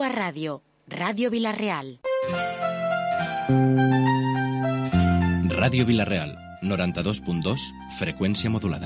A Ràdio Vila-real. Ràdio Vila-real, 92.2, freqüència modulada.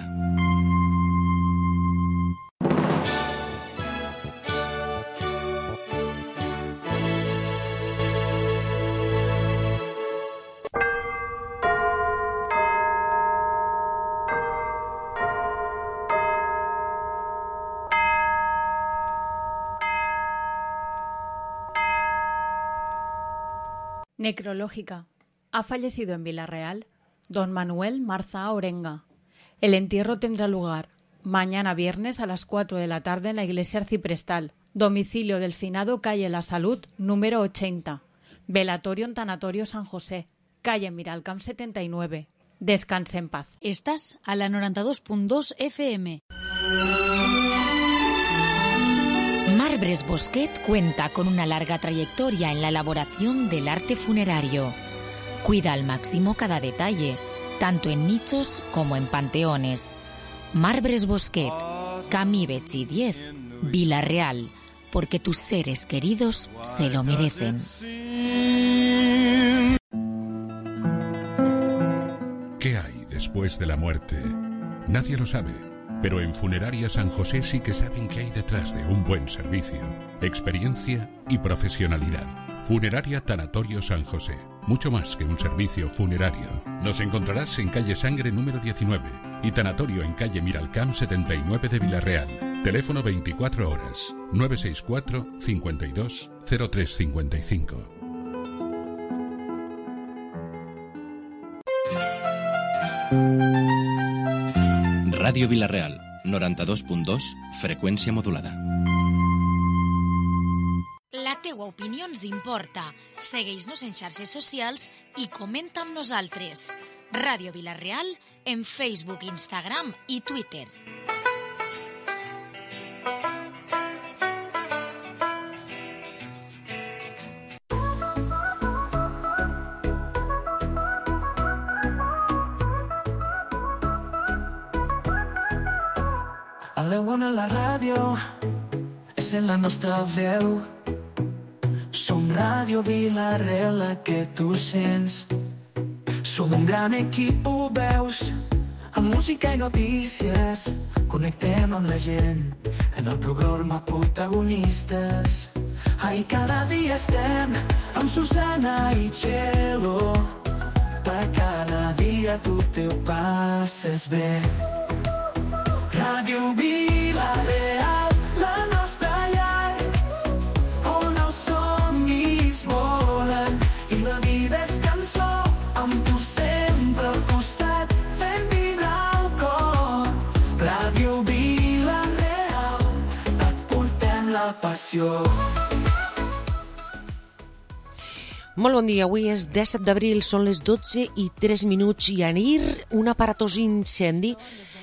Necrológica. Ha fallecido en Vila-real don Manuel Marza Orenga. El entierro tendrá lugar mañana viernes a las 4 de la tarde en la iglesia arciprestal, domicilio del finado, calle La Salud, número 80. Velatorio en Tanatorio San José, calle Miralcamp 79. Descanse en paz. Estás a la 92.2 FM. Marbres Bosquet cuenta con una larga trayectoria en la elaboración del arte funerario. Cuida al máximo cada detalle, tanto en nichos como en panteones. Marbres Bosquet, Camí Betxí 10, Vila-real, porque tus seres queridos se lo merecen. ¿Qué hay después de la muerte? Nadie lo sabe. Pero en Funeraria San José sí que saben qué hay detrás de un buen servicio, experiencia y profesionalidad. Funeraria Tanatorio San José, mucho más que un servicio funerario. Nos encontrarás en calle Sangre número 19 y Tanatorio en calle Miralcamp 79 de Vila-real. Teléfono 24 horas, 964 52 0355. Ràdio Vila-real, 92.2, freqüència modulada. La teua opinió ens importa. Segueix-nos en xarxes socials i comenta amb nosaltres. Ràdio Vila-real en Facebook, Instagram i Twitter. A la una la ràdio és en la nostra veu. Som Ràdio Vila-real, la que tu sents. Som un gran equip, ho veus, amb música i notícies. Connectem amb la gent en el programa Protagonistes. Ai, cada dia estem amb Susana i Txelo. Per cada dia tu te ho passes bé. Ràdio Vila-real, la nostra llar, on els somnis volen i la vida és cançó, amb tu sempre al costat, fent vibrar el cor. Ràdio Vila-real, et portem la passió. Molt bon dia, avui és 17 d'abril, són les 12:03 i ahir un aparatós incendi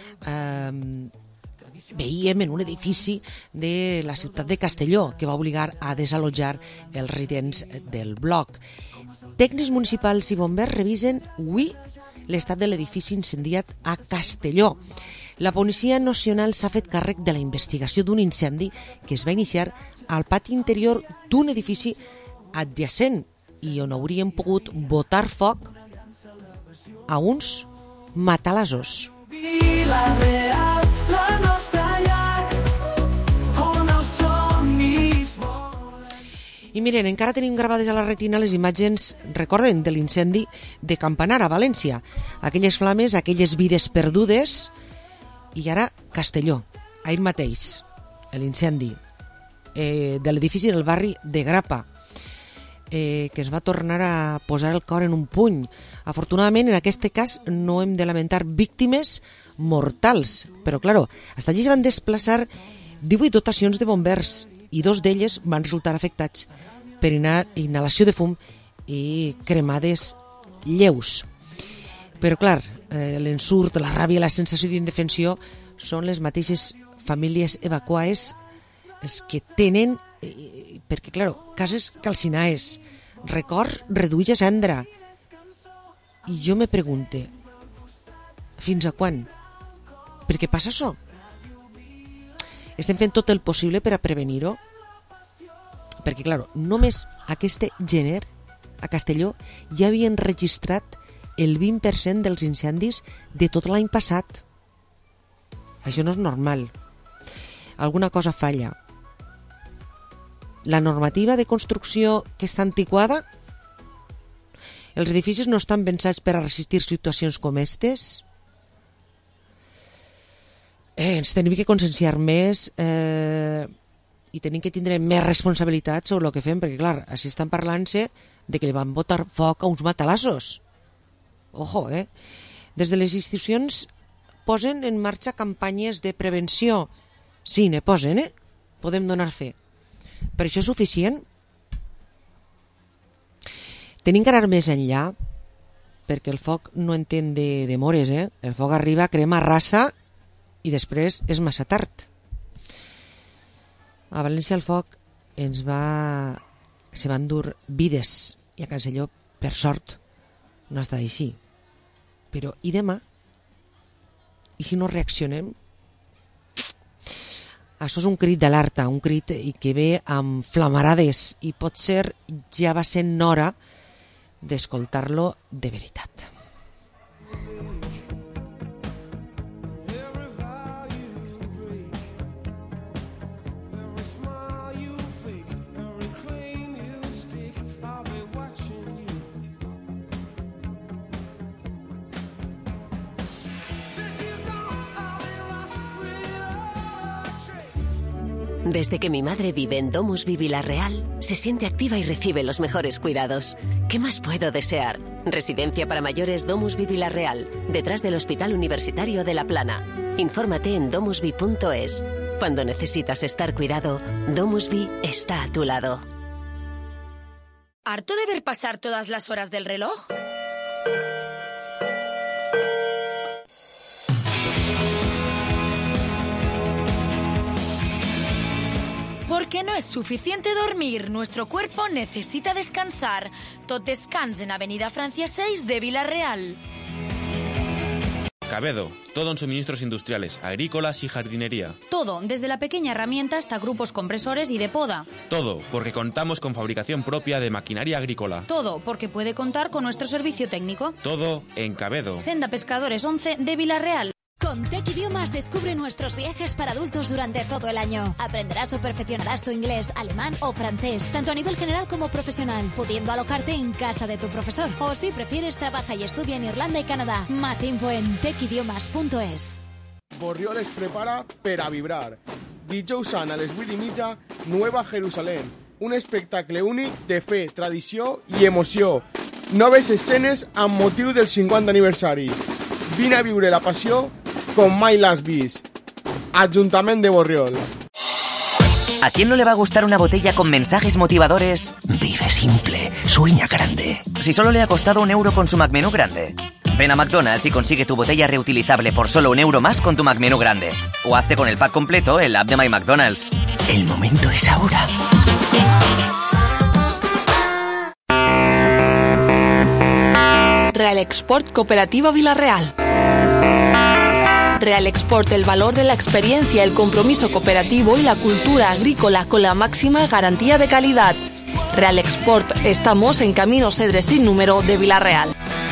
veiem en un edifici de la ciutat de Castelló que va obligar a desallotjar els residents del bloc. Tècnics municipals i bombers revisen avui l'estat de l'edifici incendiat a Castelló. La Policia Nacional s'ha fet càrrec de la investigació d'un incendi que es va iniciar al pati interior d'un edifici adjacent i on haurien pogut botar foc a uns matalassos. Vila-real, la nostra llar, on els somnis volen. I miren, encara tenim gravades a la retina les imatges, recorden, de l'incendi de Campanar a València. Aquelles flames, aquelles vides perdudes, i ara Castelló, ahir mateix, l'incendi de l'edifici del barri de Grapa, que es va tornar a posar el cor en un puny. Afortunadament, en aquest cas, no hem de lamentar víctimes mortals, però, claro, hasta allí es van desplaçar 18 dotacions de bombers i 2 d'elles van resultar afectats per inhalació de fum i cremades lleus. Però, clar, l'ensurt, la ràbia i la sensació d'indefensió són les mateixes famílies evacuades els que tenen, perquè, clar, cases calcinades, records reduïts a cendra. I jo me pregunte, fins a quan? Per què passa això? Estem fent tot el possible per a prevenir-ho? perquè, clar, només aquest gener a Castelló ja havien registrat el 20% dels incendis de tot l'any passat. Això no és normal. Alguna cosa falla. La normativa de construcció que està antiquada, els edificis no estan pensats per a resistir situacions com aquestes. Ens tenim que conscienciar més i tenim que tindre més responsabilitat sobre el que fem, perquè clar, així estan parlant-se de que li van botar foc a uns matalassos. Ojo, Des de les institucions posen en marxa campanyes de prevenció. Sí, ne posen, Podem donar fe. Per això és suficient? Tenim que anar més enllà, perquè el foc no entén de demores, El foc arriba, crema, arrasa i després és massa tard. A València el foc se van dur vides i a Castelló, per sort, no ha estat així. Però i demà? I si no reaccionem? Això és un crit d'alerta, un crit que ve amb flamarades i potser ja va sent hora d'escoltar-lo de veritat. Desde que mi madre vive en DomusVi Vilarreal, se siente activa y recibe los mejores cuidados. ¿Qué más puedo desear? Residencia para mayores DomusVi Vilarreal, detrás del Hospital Universitario de La Plana. Infórmate en domusvi.es. Cuando necesitas estar cuidado, DomusVi está a tu lado. ¿Harto de ver pasar todas las horas del reloj? Porque no es suficiente dormir, nuestro cuerpo necesita descansar. Tot descans en Avenida Francia 6 de Vilarreal. Cabedo, todo en suministros industriales, agrícolas y jardinería. Todo, desde la pequeña herramienta hasta grupos compresores y de poda. Todo, porque contamos con fabricación propia de maquinaria agrícola. Todo, porque puede contar con nuestro servicio técnico. Todo en Cabedo. Senda Pescadores 11 de Vilarreal. Con Tech Idiomas descubre nuestros viajes para adultos durante todo el año. Aprenderás o perfeccionarás tu inglés, alemán o francés, tanto a nivel general como profesional, pudiendo alojarte en casa de tu profesor. O si prefieres, trabaja y estudia en Irlanda y Canadá. Más info en techidiomas.es. Borriol es prepara per a vibrar. Dijous a les 8:30, Nueva Jerusalén. Un espectacle únic de fe, tradició i emoció. Noves escenes amb motiu del 50 aniversari. Vine a viure la passió com mai l'has vist. Ayuntament de Borriol. ¿A quién no le va a gustar una botella con mensajes motivadores? Vive simple, sueña grande. Si solo le ha costado €1 con su McMenú grande. Ven a McDonald's y consigue tu botella reutilizable por solo €1 más con tu McMenú grande. O hazte con el pack completo en la app de My McDonald's. El momento es ahora. Real Export Cooperativa Vilarreal. Real Export, el valor de la experiencia, el compromiso cooperativo y la cultura agrícola con la máxima garantía de calidad. Real Export, estamos en Camino Cedres sin número de Vilarreal.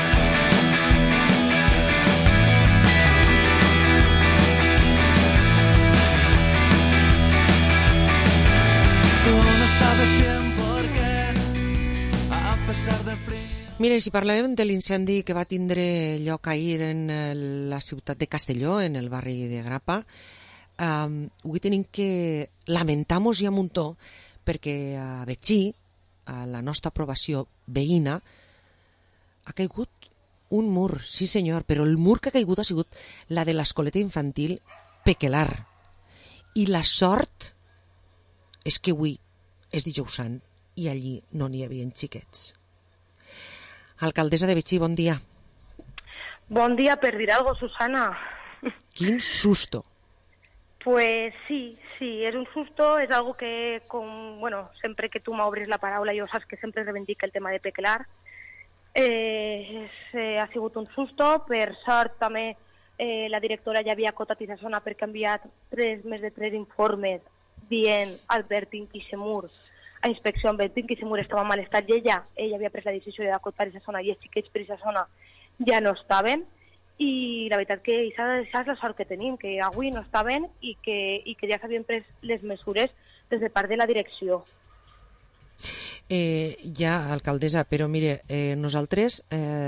Mira, si parlàvem de l'incendi que va tindre lloc ahir en la ciutat de Castelló, en el barri de Grapa, avui tenim que lamentar-nos i a muntó perquè a Betxí, a la nostra aprovació veïna, ha caigut un mur, sí senyor, però el mur que ha caigut ha sigut la de l'escoleta infantil Pequelar. I la sort és que avui és dijous sant i allí no n'hi havia xiquets. Alcaldessa de Betxí, bon dia. Bon dia, per dir algo, Susana. Quin susto. Pues sí, és un susto, és algo que, sempre que tu m'obres la paraula, jo saps que sempre reivindica el tema de Pequelar. Ha sigut un susto, per sort també la directora ja havia acotat aquesta zona perquè ha enviat més de 3 informes dient, advertint que aquest mur a inspecció amb el Pinky si mur estava en mal estat, i ella havia pres la decisió d'acotar aquesta zona i els xiquets per aquesta zona ja no estaven, i la veritat que això és la sort que tenim, que avui no estaven i que ja s'havien pres les mesures des de part de la direcció. Ja, alcaldessa, però mire, nosaltres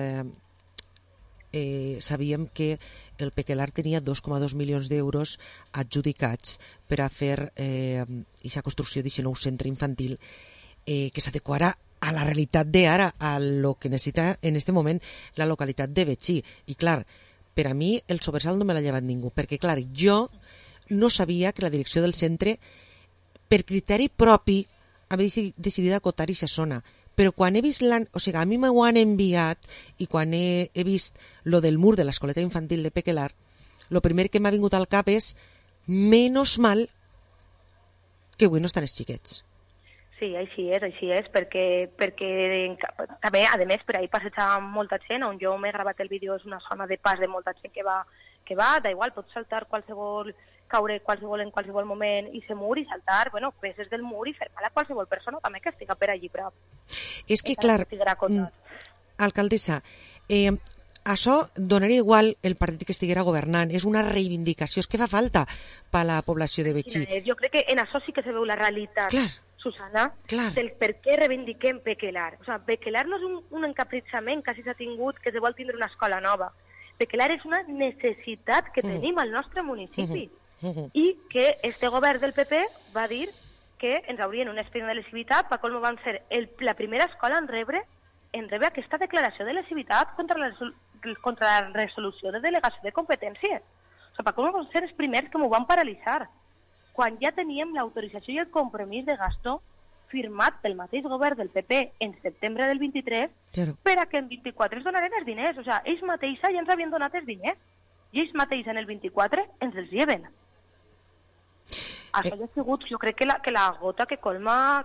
sabíem que el Pequelar tenia 2,2 milions d'euros adjudicats per a fer aquesta construcció d'aquest nou centre infantil que s'adequarà a la realitat d'ara, a lo que necessita en aquest moment la localitat de Betxí. I clar, per a mi el sobresalt no me l'ha llevat ningú, perquè clar, jo no sabia que la direcció del centre, per criteri propi, havia decidit acotar aquesta zona. Però quan he vist o sigui, a mi m'ho han enviat i quan he vist lo del mur de l'escoleta infantil de Pequelar, lo primer que m'ha vingut al cap és menos mal que avui no estan els xiquets. Sí, així és, perquè també, a més, per ahir passeja molta gent, on jo m'he gravat el vídeo, és una zona de pas de molta gent que va, da igual, pot saltar caure en qualsevol moment i se mur i saltar, peces del mur i fer mal a qualsevol persona també que estiga per allí prop. És que, clar, alcaldessa, això donaria igual el partit que estiguera governant, és una reivindicació, és que fa falta per a la població de Betxí. Jo crec que en això sí que se veu la realitat. Clar. Susana, del per què reivindiquem Pequelar. O sigui, Pequelar no és un encapritxament que s'ha tingut, que se vol tindre una escola nova. Pequelar és una necessitat que tenim al nostre municipi i que este govern del PP va dir que ens haurien un expedient de lesivitat, per com van ser la primera escola en rebre aquesta declaració de lesivitat contra la resolució de delegació de competències. O sigui, per com van ser els primers que m'ho van paralitzar, quan ja teníem l'autorització i el compromís de gasto firmat pel mateix govern del PP en setembre del 23 per a que en 24 es donaren els diners. O sigui, ells mateixa ja ens havien donat els diners i ells mateix en el 24 ens els lleven. Això ja ha sigut, jo crec que la gota que colma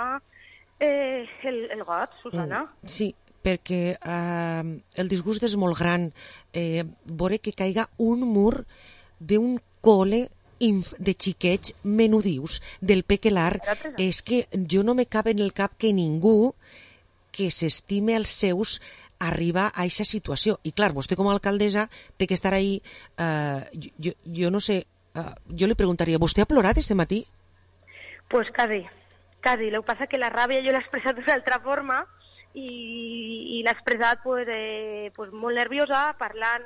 el got, Susana. Sí, perquè el disgust és molt gran. Veure que caiga un mur d'un col·le de xiquets menudius del Pequelar, és que jo no me cap en el cap que ningú que s'estime els seus arriba a aquesta situació. I clar, vostè com a alcaldessa té que estar ahí, jo no sé, jo li preguntaria, ¿vostè ha plorat este matí? Pues quasi. El que passa que la ràbia jo l'he expressat d'una altra forma i l'he expressat pues molt nerviosa, parlant,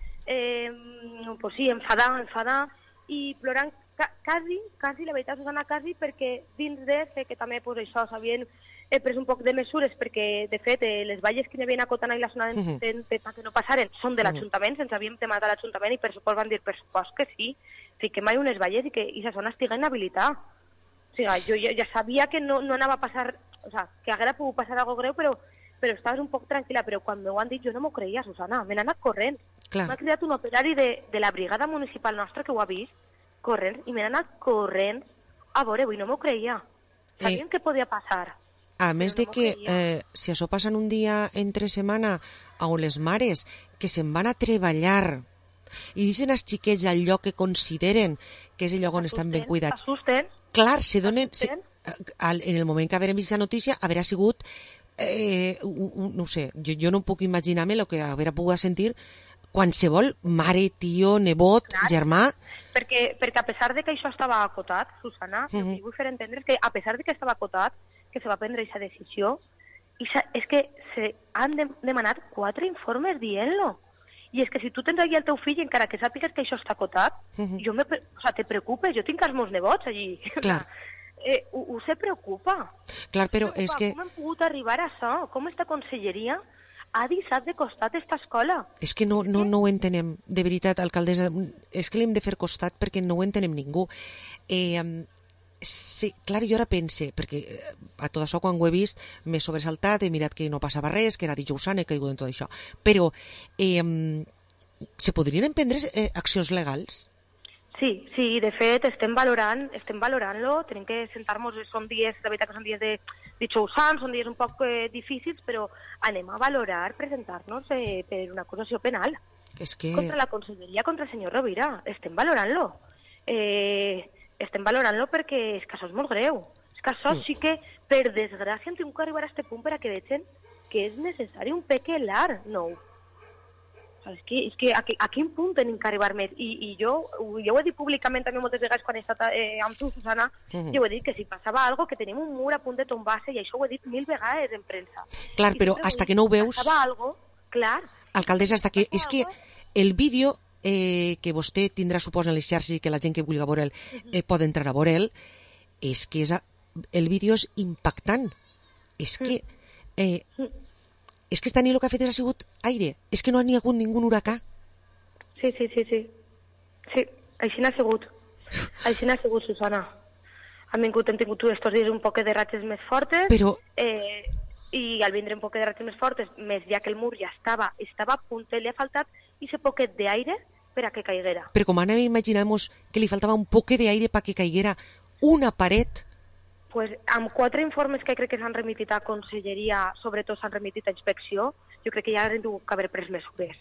pues sí, enfadar, i plorant quasi, la veritat, Susana, quasi, perquè dins sé que també pues, això s'havien pres un poc de mesures, perquè, de fet, les valles que hi havia acotant a la zona perquè no passaren són de l'Ajuntament, ens havíem temat a l'Ajuntament i per supost van dir, per supost que sí, fiquem mai unes valles i que aquesta zona estigui inhabilitada. O sigui, jo ja sabia que no anava a passar, o sigui, que haguera pogut passar alguna greu, però estaves un poc tranquil·la, però quan m'ho han dit jo no m'ho creia, Susana, me n'he anat corrent. M'ha cridat un operari de la brigada municipal nostra que ho ha vist, corrent, i me n'he anat corrent a veure, avui no m'ho creia. Sabíem que podia passar. A més de que, si això passa en un dia entre setmana, on les mares que se'n van a treballar i deixen els xiquets al lloc que consideren que és el lloc on estan ben cuidats. Clar, se donen... En el moment que haurem vist la notícia, haurà sigut... no sé, jo no puc imaginar-me el que haurà pogut sentir qualsevol mare, tio, nebot, germà... Perquè a pesar de que això estava acotat, Susana, el que vull fer entendre és que a pesar de que estava acotat, que se va prendre aquesta decisió, és que han demanat 4 informes dient-lo. I és que si tu tens allí el teu fill, encara que sàpigues que això està acotat, te preocupes, jo tinc els meus nebots allí. Clar. Se preocupa. Clar, però és que... Com han pogut arribar a això? Com esta conselleria ha deixat de costat aquesta escola? És que no ho entenem, de veritat, alcaldessa. És que l'hem de fer costat perquè no ho entenem ningú. Sí, clar, jo ara pense, perquè a tot això quan ho he vist m'he sobresaltat, he mirat que no passava res, que era dijous sant, he caigut en tot això. Però se podrien emprendre accions legals? Sí, de fet, estem valorant-lo, tenim que sentar-nos, són dies, la veritat que són dies de dijous sant, són dies un poc difícils, però anem a valorar presentar-nos per una acusació penal contra la conselleria, contra el senyor Rovira. Estem valorant-lo. Estem valorant-lo perquè és que això és molt greu. És que això sí que per desgràcia hem tingut que arribar a aquest punt per a que vegin que és necessari un pequelar nou. És que a quin punt tenim que arribar més? I jo ho he dit públicament també moltes vegades quan he estat amb tu, Susana, jo ho he dit que si passava alguna cosa, que tenim un mur a punt de tombar-se, i això ho he dit 1000 vegades en premsa. Clar, però hasta que no ho veus... Passava alguna cosa, clar. Alcaldessa, hasta que... És que el vídeo que vostè tindrà, suposa, en les xarxes i que la gent que vulgui veure'l pot entrar a veure'l, és que el vídeo és impactant. És que... És que esta nit el que ha fet ha sigut aire. És que no n'hi ha hagut ningú huracà. Sí. Sí, així n'ha sigut. Així n'ha sigut, Susana. Hem tingut estos dies un poc de ratxes més fortes, però... i al vindre un poc de ratxes més fortes, més ja que el mur ja estava a punt, li ha faltat ese poquet d'aire per a que caiguera. Però com ara imaginamos que li faltava un poquet d'aire per que caiguera una paret... Pues, amb 4 informes que crec que s'han remitit a Conselleria, sobretot s'han remitit a Inspecció, jo crec que ja han tingut que haver pres mesures.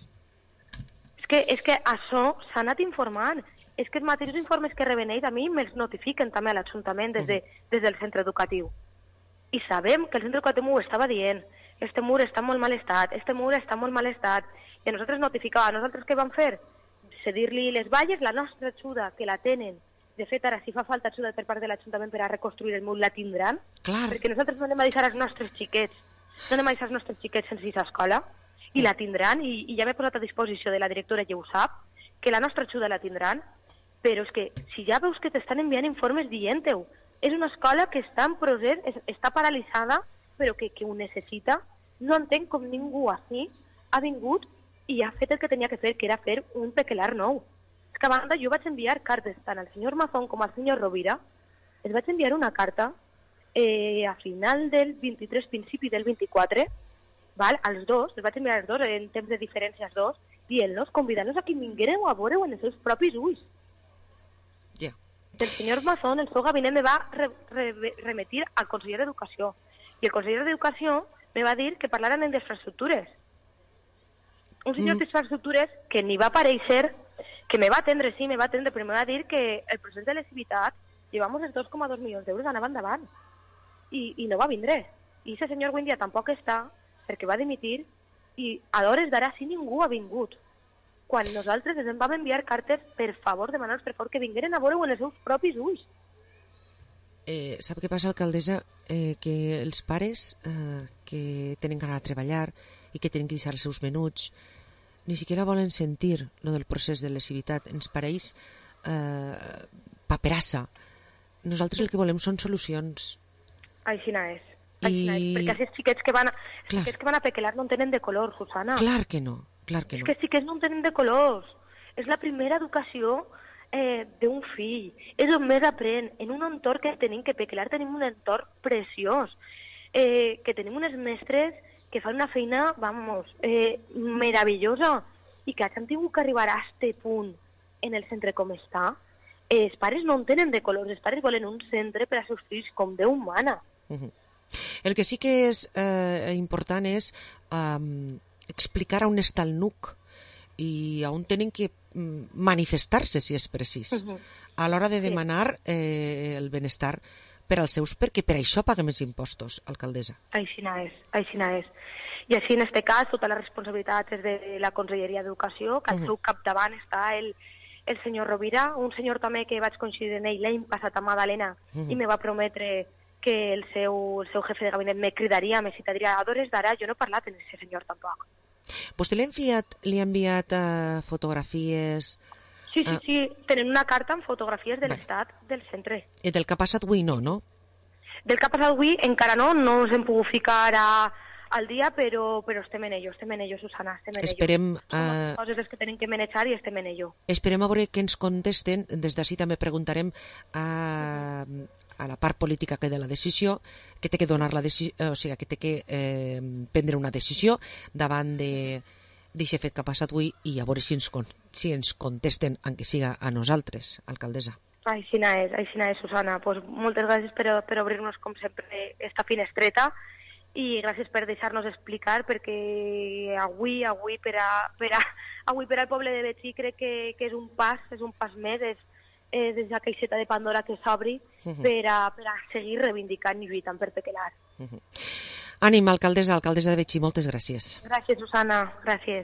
És que això s'ha anat informant. És que els mateixos informes que reben ells a mi me'ls notifiquen també a l'Ajuntament des del centre educatiu. I sabem que el centre educatiu ho estava dient. Este mur està en molt mal estat, este mur està en molt mal estat. I a nosaltres notificava. Nosaltres què vam fer? Cedir-li les valles, la nostra ajuda, que la tenen. De fet, ara, si fa falta ajuda per part de l'Ajuntament per a reconstruir el mur, la tindran. Clar. Perquè nosaltres no anem a deixar els nostres xiquets, sense ir a escola, i la tindran, i ja m'he posat a disposició de la directora, ja ho sap, que la nostra ajuda la tindran, però és que, si ja veus que t'estan enviant informes dient-ho, és una escola que està en procés, està paralitzada, però que ho necessita. No entenc com ningú així ha vingut i ha fet el que tenia que fer, que era fer un pequelar nou. Que a banda jo vaig enviar cartes tant al senyor Mazón com al senyor Rovira. Els vaig enviar una carta a final del 23, principi del 24, val? Als dos, els vaig enviar els dos, en temps de diferència als dos, dient-los, convidant-los a que vinguéreu a veure-ho en els seus propis ulls. Yeah. El senyor Mazón, el seu gabinet, me va remitir al conseller d'Educació. I el conseller d'Educació me va dir que parlaran en d'infraestructures. Un senyor d'infraestructures que ni va aparèixer, que me va atendre, però me va dir que el procés de lesivitat llevamos els 2,2 milions d'euros anava endavant. I no va vindre. I aquest senyor avui dia tampoc està, perquè va dimitir, i a l'hores d'ara sí ningú ha vingut. Quan nosaltres ens vam enviar cartes per favor, demanant-nos per favor que vingueren a veure-ho en els seus propis ulls. Sap què passa, alcaldessa? Que els pares que tenen que anar a treballar i que tenen que deixar els seus menuts ni siquiera volen sentir lo del procés de lesivitat. Ens pareix paperassa. Nosaltres el que volem són solucions. Així és. Perquè els xiquets que van a pequelar no en tenen de color, Susana. Clar que no. És que els xiquets no en tenen de colors. És la primera educació d'un fill. És on més aprèn. En un entorn que tenim que pequelar, tenim un entorn preciós. Que tenim unes mestres que fan una feina, meravellosa, i que han tingut que arribar a este punt en el centre com està. Els pares no en tenen de colors, els pares volen un centre per als seus fills com Déu mana. El que sí que és important és explicar on està el nuc i on tenen que manifestar-se, si és precís, a l'hora de demanar el benestar per als seus, perquè per això paguem els impostos, alcaldessa. Així és. I així, en aquest cas, tota la responsabilitat és de la Conselleria d'Educació, que al seu capdavant està el senyor Rovira, un senyor també que vaig coincidir en ell l'any passat a Madalena i me va prometre que el seu jefe de gabinet me cridaria, me citaria a hores d'ara. Jo no he parlat amb aquest senyor tampoc. Vostè li ha enviat fotografies... Sí, tenen una carta amb fotografies de l'estat del centre. I del que ha passat avui no? Del que ha passat avui encara no ens hem pogut ficar al dia, però estem en ello, Susana, Esperem... Són coses que tenim que manejar i estem en ello. Esperem a veure què ens contesten. Des d'ací també preguntarem a la part política que de la decisió, que té que donar la decisió, o sigui, que té que prendre una decisió davant d'aquest fet que ha passat avui i a veure si ens contesten, encara siga a nosaltres, alcaldessa. Així és, Susana. Pues moltes gràcies per obrir-nos, com sempre, esta finestreta i gràcies per deixar-nos explicar, perquè avui per al poble de Betxí crec que és un pas més, des de la caixeta de Pandora que s'obri per a seguir reivindicant i lluitant per pequelar. Ànim, alcaldessa de Betxí, moltes gràcies. Gràcies, Susana, gràcies.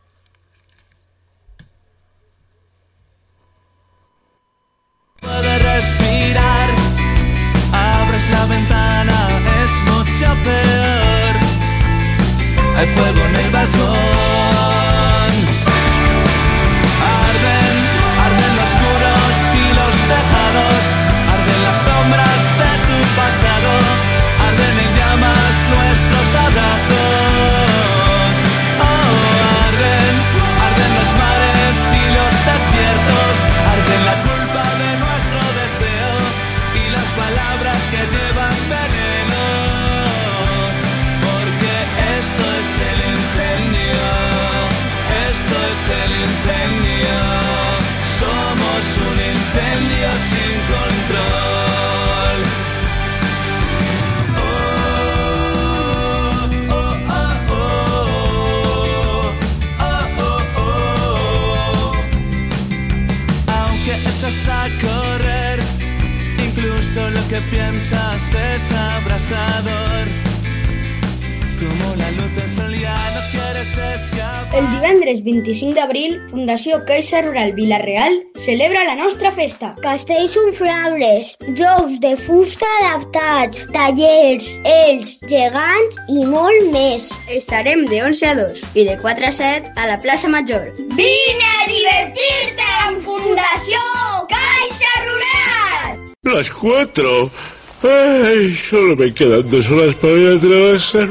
Puedes respirar, abres la ventana, es mucho peor. Hay fuego en el balcón. Arden los muros y los tejados, arden las sombras de tu pasado, arden en llamas nuestros abrazos. Oh, arden los mares y los desiertos, arden la culpa de nuestro deseo y las palabras que llevan veneno, porque esto es el incendio, esto es el incendio, somos un incendio sin control. Aunque echas a correr, incluso lo que piensas es abrasador. Como la luz del sol ya no quieres escapar. El divendres 25 d'abril, Fundació Caixa Rural Vila-real celebra la nostra festa. Castells inflables, jocs de fusta adaptats, tallers, ells, gegants i molt més. Estarem de 11 a 2 i de 4 a 7 a la plaça Major. Vine a divertir-te amb Fundació Caixa Rural! Las 4. Ay, solo me quedan 2 horas para ir a trabajar,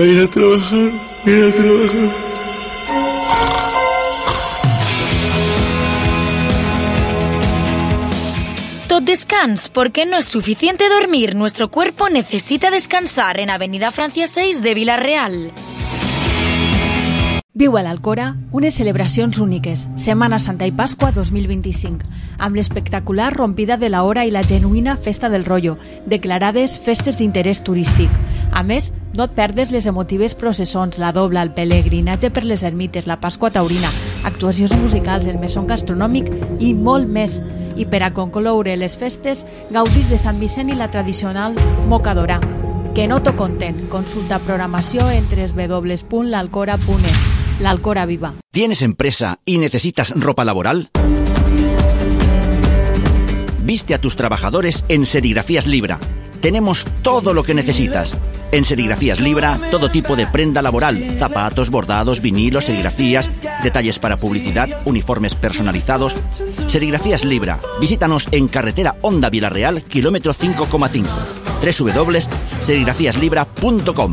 Tot descans, porque no es suficiente dormir. Nuestro cuerpo necesita descansar en Avenida Francia 6 de Vila-real. Viu a l'Alcora unes celebracions úniques, Setmana Santa i Pasqua 2025, amb l'espectacular rompida de la hora i la genuïna Festa del Rollo, declarades festes d'interès turístic. A més, no et perdes les emotives processons, la dobla, el pelegrinatge per les ermites, la Pasqua taurina, actuacions musicals, el mesón gastronòmic i molt més. I per a concloure les festes, gaudis de Sant Vicent i la tradicional mocadora. Que no t'ho conten, consulta programació en www.lalcora.es. L'Alcora Viva. ¿Tienes empresa y necesitas ropa laboral? Viste a tus trabajadores en Serigrafías Libra. Tenemos todo lo que necesitas. En Serigrafías Libra, todo tipo de prenda laboral, zapatos, bordados, vinilos, serigrafías, detalles para publicidad, uniformes personalizados. Serigrafías Libra. Visítanos en carretera Honda Vila-real, kilómetro 5,5. www.serigrafiaslibra.com.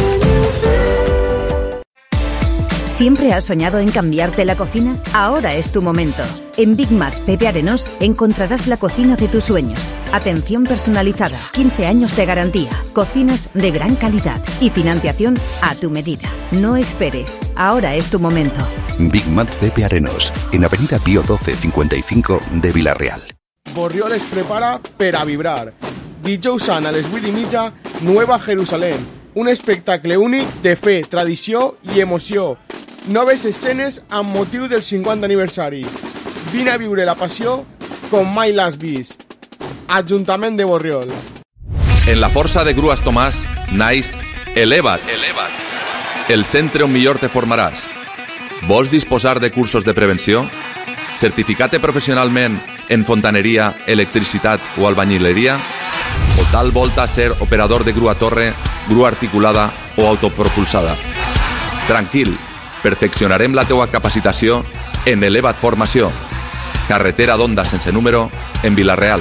¿Siempre has soñado en cambiarte la cocina? Ahora es tu momento. En Big Mac Pepe Arenós encontrarás la cocina de tus sueños. Atención personalizada, 15 años de garantía, cocinas de gran calidad y financiación a tu medida. No esperes, ahora es tu momento. Big Mac Pepe Arenós, en Avenida Pío 1255 de Vila-real. Borriol es prepara per a vibrar. Dijous sant a les 8:30, Nueva Jerusalén. Un espectacle únic de fe, tradició i emoció. Noves escenes amb motiu del 50 aniversari. Vine a viure la passió com mai l'has vist. Ajuntament de Borriol. En la força de Grues Tomàs naix Eleva't, el centre on millor te formaràs. Vols disposar de cursos de prevenció? Certificar-te professionalment en fontaneria, electricitat o albañileria? O tal volta ser operador de grua torre, grua articulada o autopropulsada? Tranquil, perfeccionarem la teua capacitació en Eleva't Formació. Carretera d'Onda sense número, en Vila-real.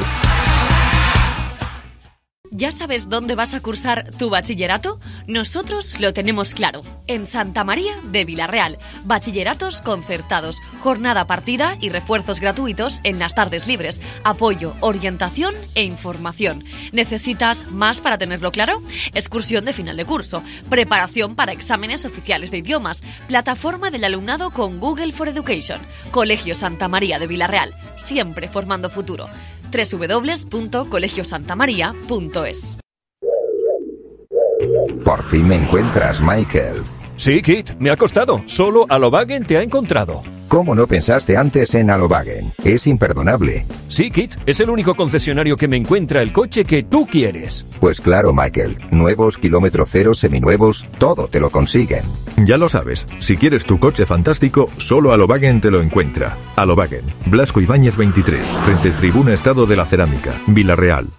¿Ya sabes dónde vas a cursar tu bachillerato? Nosotros lo tenemos claro. En Santa María de Vila-real. Bachilleratos concertados, jornada partida y refuerzos gratuitos en las tardes libres. Apoyo, orientación e información. ¿Necesitas más para tenerlo claro? Excursión de final de curso. Preparación para exámenes oficiales de idiomas. Plataforma del alumnado con Google for Education. Colegio Santa María de Vila-real. Siempre formando futuro. www.colegiosantamaria.es. Por fin me encuentras, Michael. Sí, Kit, me ha costado. Solo Alobagen te ha encontrado. ¿Cómo no pensaste antes en Alovagen? Es imperdonable. Sí, Kit, es el único concesionario que me encuentra el coche que tú quieres. Pues claro, Michael. Nuevos, kilómetro cero, seminuevos, todo te lo consiguen. Ya lo sabes, si quieres tu coche fantástico, solo Alovagen te lo encuentra. Alovagen, Blasco Ibáñez 23, frente Tribuna Estado de la Cerámica, Vilarreal.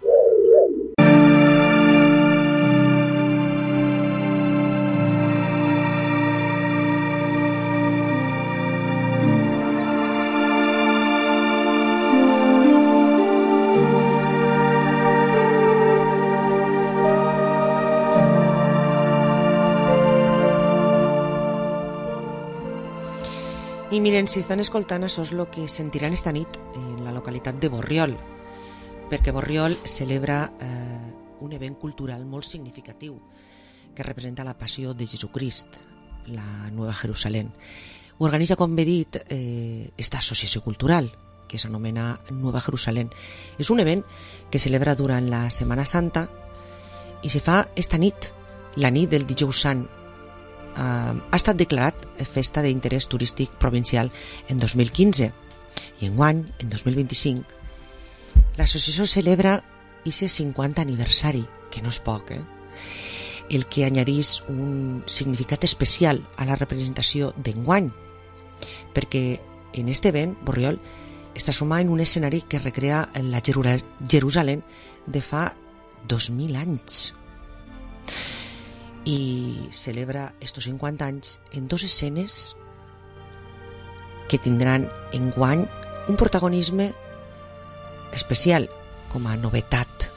I miren, si estan escoltant, això és el que sentiran esta nit en la localitat de Borriol, perquè Borriol celebra un event cultural molt significatiu que representa la passió de Jesucrist, la Nueva Jerusalén. Ho organitza, com he dit, esta associació cultural, que s'anomena Nueva Jerusalén. És un event que celebra durant la Setmana Santa i se fa esta nit, la nit del Dijous Sant. Ha estat declarat festa d'interès turístic provincial en 2015 i enguany, en 2025, l'associació celebra aquest 50 aniversari, que no és poc, el que añadís un significat especial a la representació d'enguany, perquè en este event, Borriol es transforma en un escenari que recrea la Jerusalén de fa 2000 anys. I celebra estos 50 anys en dos escenes que tindran enguany un protagonisme especial com a novetat.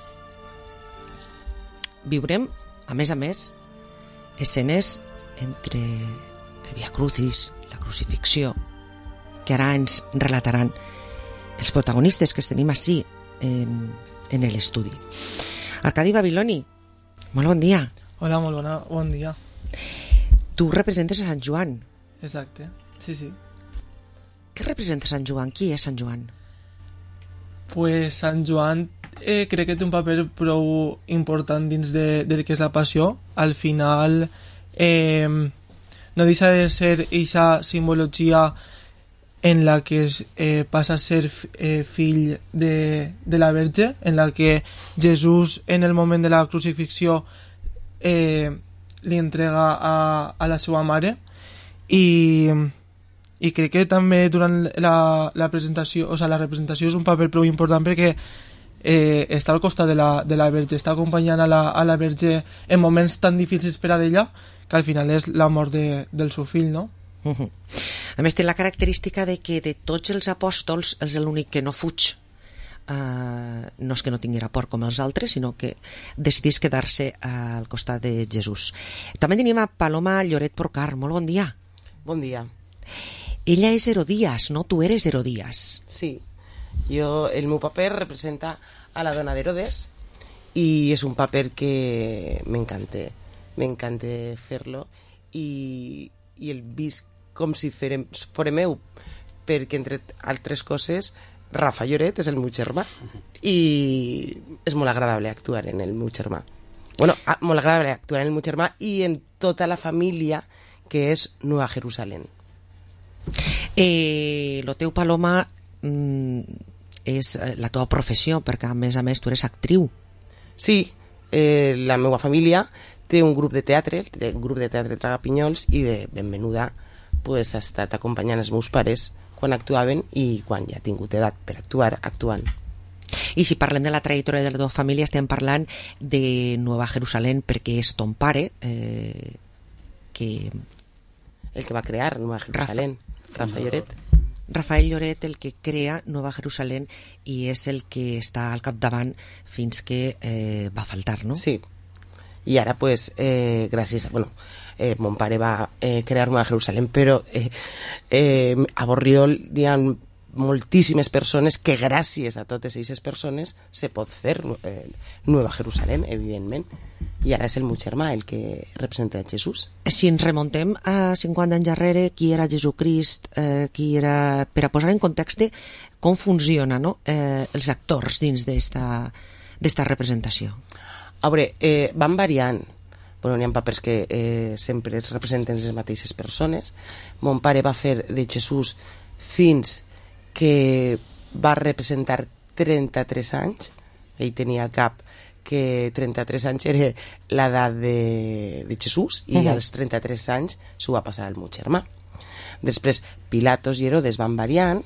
Viurem, a més, escenes entre el Via Crucis, la crucifixió, que ara ens relataran els protagonistes que tenim així en l'estudi. Arcadi Babiloni, molt bon dia. Hola, molt bon dia. Tu representes a Sant Joan. Exacte, sí. Què representa Sant Joan? Qui és Sant Joan? Pues Sant Joan crec que té un paper prou important dins de que és la passió. Al final no deixa de ser aquesta simbologia en la que passa a ser fill de la Verge, en la que Jesús en el moment de la crucifixió li entrega a la seva mare i crec que també durant la presentació, o sigui, la representació és un paper prou important perquè està al costat de la Verge, està acompanyant a la Verge en moments tan difícils per a ella que al final és la mort del seu fill, no? A més té la característica de que de tots els apòstols és l'únic que no fuig. No és que no tinguera por com els altres, sinó que decidís quedar-se al costat de Jesús. També tenim a Paloma Lloret Porcar. Molt bon dia. Bon dia. Ella és Herodías, no? Tu eres Herodías. Sí. El meu paper representa a la dona d'Herodes i és un paper que m'encanta fer-lo i el visc com si fora meu, perquè entre altres coses Rafa Lloret és el meu germà i és molt agradable actuar en el meu germà. Molt agradable actuar en el meu germà i en tota la família que és Nueva Jerusalén. Lo teu, Paloma, és la teva professió, perquè a més tu eres actriu. Sí, la meva família té un grup de teatre, Tragapinyols, i de ben menuda ha estat acompanyant els meus pares quan actuaven i quan ja ha tingut edat per actuar, actuant. I si parlem de la trajectòria de la teva família, estem parlant de Nueva Jerusalén perquè és ton pare, el que va crear Nueva Jerusalén, Rafa Lloret. Rafael Lloret, el que crea Nueva Jerusalén i és el que està al capdavant fins que va faltar, no? Sí. I ara, gràcies a... mon pare va crear Nueva Jerusalén, però a Borriol hi ha moltíssimes persones que gràcies a totes aquestes persones se pot fer Nueva Jerusalén, evidentment, i ara és el meu germà el que representa a Jesús. Si ens remontem a 50 anys darrere, qui era Jesucrist, per a posar en context com funciona, no? Els actors dins d'esta representació. A veure, van variant. bueno, n'hi ha papers que sempre es representen les mateixes persones. Mon pare va fer de Jesús fins que va representar 33 anys. Ell tenia al cap que 33 anys era l'edat de Jesús i als 33 anys s'ho va passar al meu germà. Després Pilatos i Herodes van variant,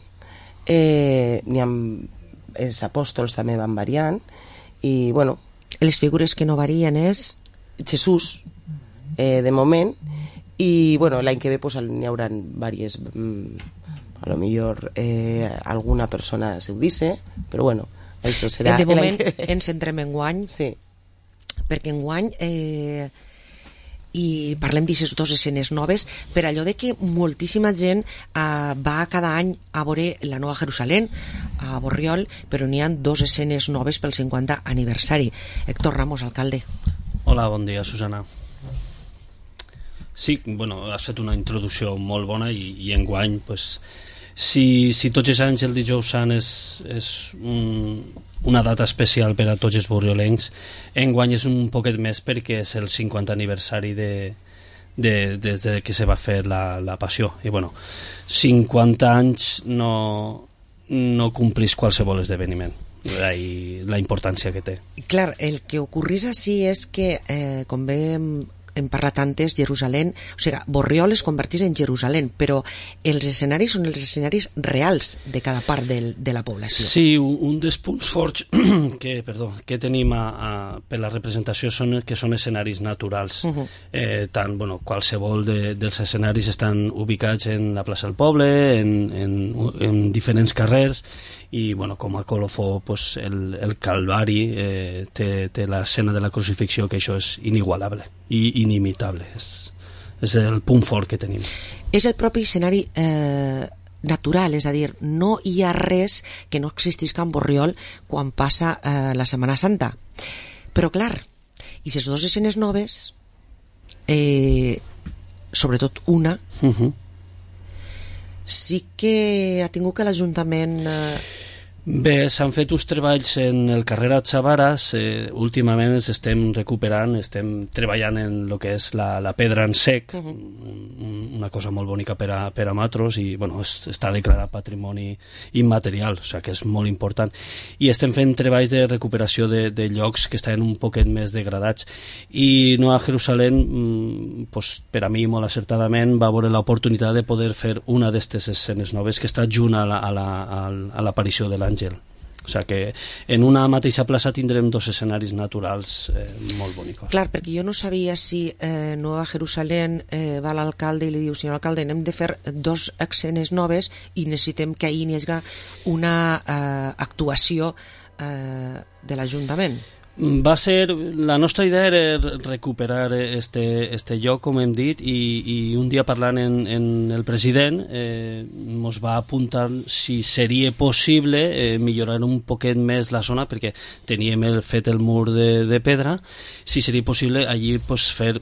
els apòstols també van variant, i bueno, les figures que no varien és Jesús de moment, i bueno, l'any que ve pues, n'hi haurà diverses, a lo millor alguna persona se ho dice, però bueno, això serà... De moment ens centrem en guany, sí. Perquè en guany i parlem d'aquestes dues escenes noves, per allò de que moltíssima gent va cada any a veure la Nova Jerusalén a Borriol, però n'hi ha dues escenes noves pel 50 aniversari. Héctor Ramos, alcalde. Hola, bon dia, Susana. Sí, bueno, has fet una introducció molt bona i enguany, pues, si tots els anys el dijous sant és una data especial per a tots els borriolencs, enguany és un poquet més perquè és el 50 aniversari des que se va fer la passió. I bueno, 50 anys no complís qualsevol esdeveniment. La importància que té. Clar, el que ocorrís així és que, com bé hem parlat antes, Jerusalén, o sigui, Borriol es convertís en Jerusalén, però els escenaris són els escenaris reals de cada part de la població. Sí, un dels punts forts que tenim per la representació són escenaris naturals. Tant, bueno, qualsevol dels escenaris estan ubicats en la plaça del poble, en diferents carrers, i bueno, com a colofó pues, el Calvari té l'escena de la crucifixió, que això és inigualable i inimitable, és el punt fort que tenim. És el propi escenari natural, és a dir, no hi ha res que no existisca en Borriol quan passa la Setmana Santa, però clar, i les dues escenes noves, sobretot una, sí que ha tingut que l'Ajuntament... Bé, s'han fet uns treballs en el carrer Atxavaras, últimament ens estem recuperant, estem treballant en el que és la pedra en sec, una cosa molt bonica per a nosaltres, i bueno, està declarat patrimoni immaterial, o sigui que és molt important, i estem fent treballs de recuperació de llocs que estan un poquet més degradats, i Nova Jerusalén, pues, per a mi molt acertadament, va veure l'oportunitat de poder fer una d'aquestes escenes noves que està junt a l'aparició de l'Àngel. O sigui que en una mateixa plaça tindrem dos escenaris naturals molt bonics. Clar, perquè jo no sabia si Nova Jerusalén va a l'alcalde i li diu, senyor alcalde, anem de fer dos escenes noves i necessitem que ahir n'hi hagi una actuació de l'Ajuntament. Va ser, la nostra idea era recuperar este lloc, com hem dit, i un dia parlant en el president ens va apuntar si seria possible millorar un poquet més la zona, perquè teníem fet el mur de pedra, si seria possible allí pues, fer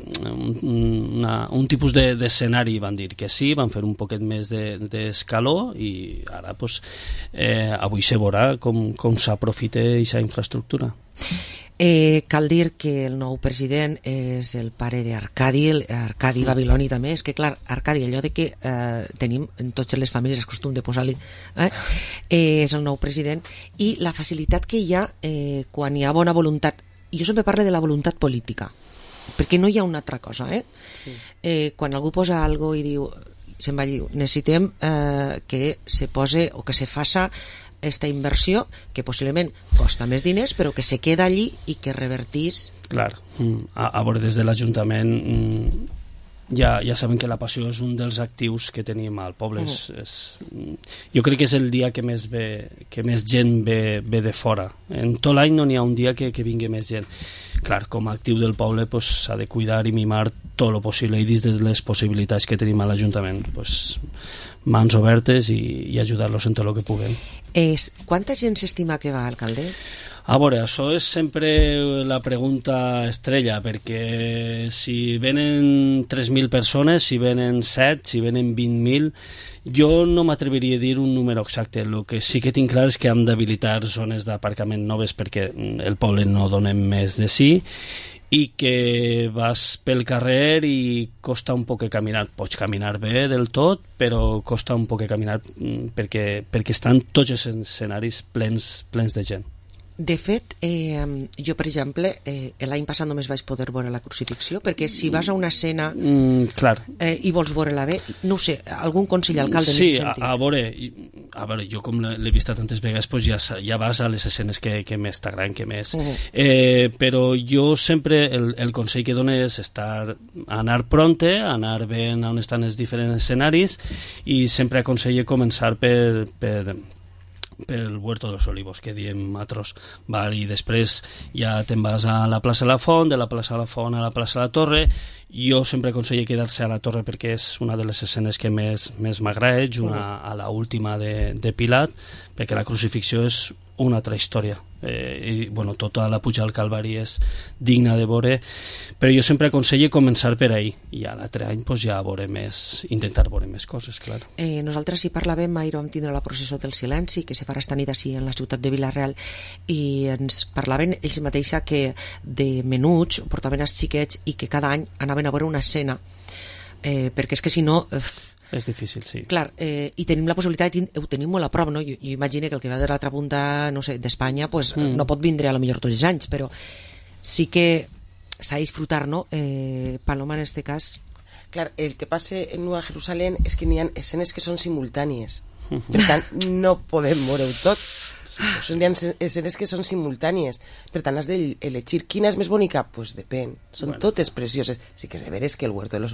un tipus d'escenari. Van dir que sí, van fer un poquet més d'escaló, i ara pues, avui se veurà com s'aprofita aquesta infraestructura. Cal dir que el nou president és el pare d'Arcadi Babiloni també. És que clar, Arcadi, allò de que tenim en totes les famílies el costum de posar-li és el nou president, i la facilitat que hi ha quan hi ha bona voluntat. Jo sempre parlo de la voluntat política, perquè no hi ha una altra cosa, sí. Quan algú posa alguna cosa i diu, se'n va dir, necessitem que se pose o que se faça esta inversió, que possiblement costa més diners, però que se queda allí i que revertís... Clar, a veure, des de l'Ajuntament ja sabem que la passió és un dels actius que tenim al poble. Jo crec que és el dia que més gent ve de fora. En tot l'any no n'hi ha un dia que vingui més gent. Clar, com a actiu del poble s'ha de cuidar i mimar tot el possible, i dins de les possibilitats que tenim a l'Ajuntament, mans obertes i ajudar-los en tot el que puguem. Quanta gent s'estima que va, alcalde? A veure, això és sempre la pregunta estrella, perquè si venen 3.000 persones, si venen 7, si venen 20.000, jo no m'atreviria a dir un número exacte. El que sí que tinc clar és que hem d'habilitar zones d'aparcament noves perquè el poble no donem més de sí, i que vas pel carrer i costa un poc caminar. Pots caminar bé del tot, però costa un poc caminar perquè estan tots els escenaris plens de gent. De fet, jo, per exemple, l'any passat només vaig poder veure la crucifixió, perquè si vas a una escena i vols veure-la bé, no ho sé, algun consell, alcalde, en aquest sentit? Sí, a veure, jo com l'he vista tantes vegades, doncs ja vas a les escenes que més t'agraden, que més... Però jo sempre, el consell que dono és anar pronte, anar ben on estan els diferents escenaris, i sempre aconsello començar pel Huerto de los Olivos, que diem nosaltres, i després ja te'n vas a la plaça de la Font, de la plaça de la Font a la plaça de la Torre. Jo sempre aconsello quedar-se a la Torre perquè és una de les escenes que més m'agrada, junt a l'última de Pilat, perquè la crucifixió és una altra història, i bueno, tota la puja al Calvari és digna de veure, però jo sempre aconsello començar per ahí, i a l'altre any pues, ja intentar veure més coses, clar. Nosaltres hi parlàvem, ahir vam tindre la processó del silenci, que se farà esta nit així en la ciutat de Vila-real, i ens parlaven ells mateixa que de menuts portaven els xiquets i que cada any anaven a veure una escena, perquè és que si no... És difícil, sí. Clar, i tenim la possibilitat, ho tenim molt a prop, no? Jo imagino que el que va de l'altra punta, no sé, d'Espanya, pues, no pot vindre a lo millor tots els anys, però sí que s'ha de disfrutar, no? Paloma, en este cas... Clar, el que passa en Nova Jerusalén és que n'hi ha escenes que són simultànies. Per tant, no podem veure-ho tot. N'hi ha escenes que són simultànies. Per tant, has d'elegir quina és més bonica. Pues depèn. Són totes precioses. Sí que és de veres que el Huerto de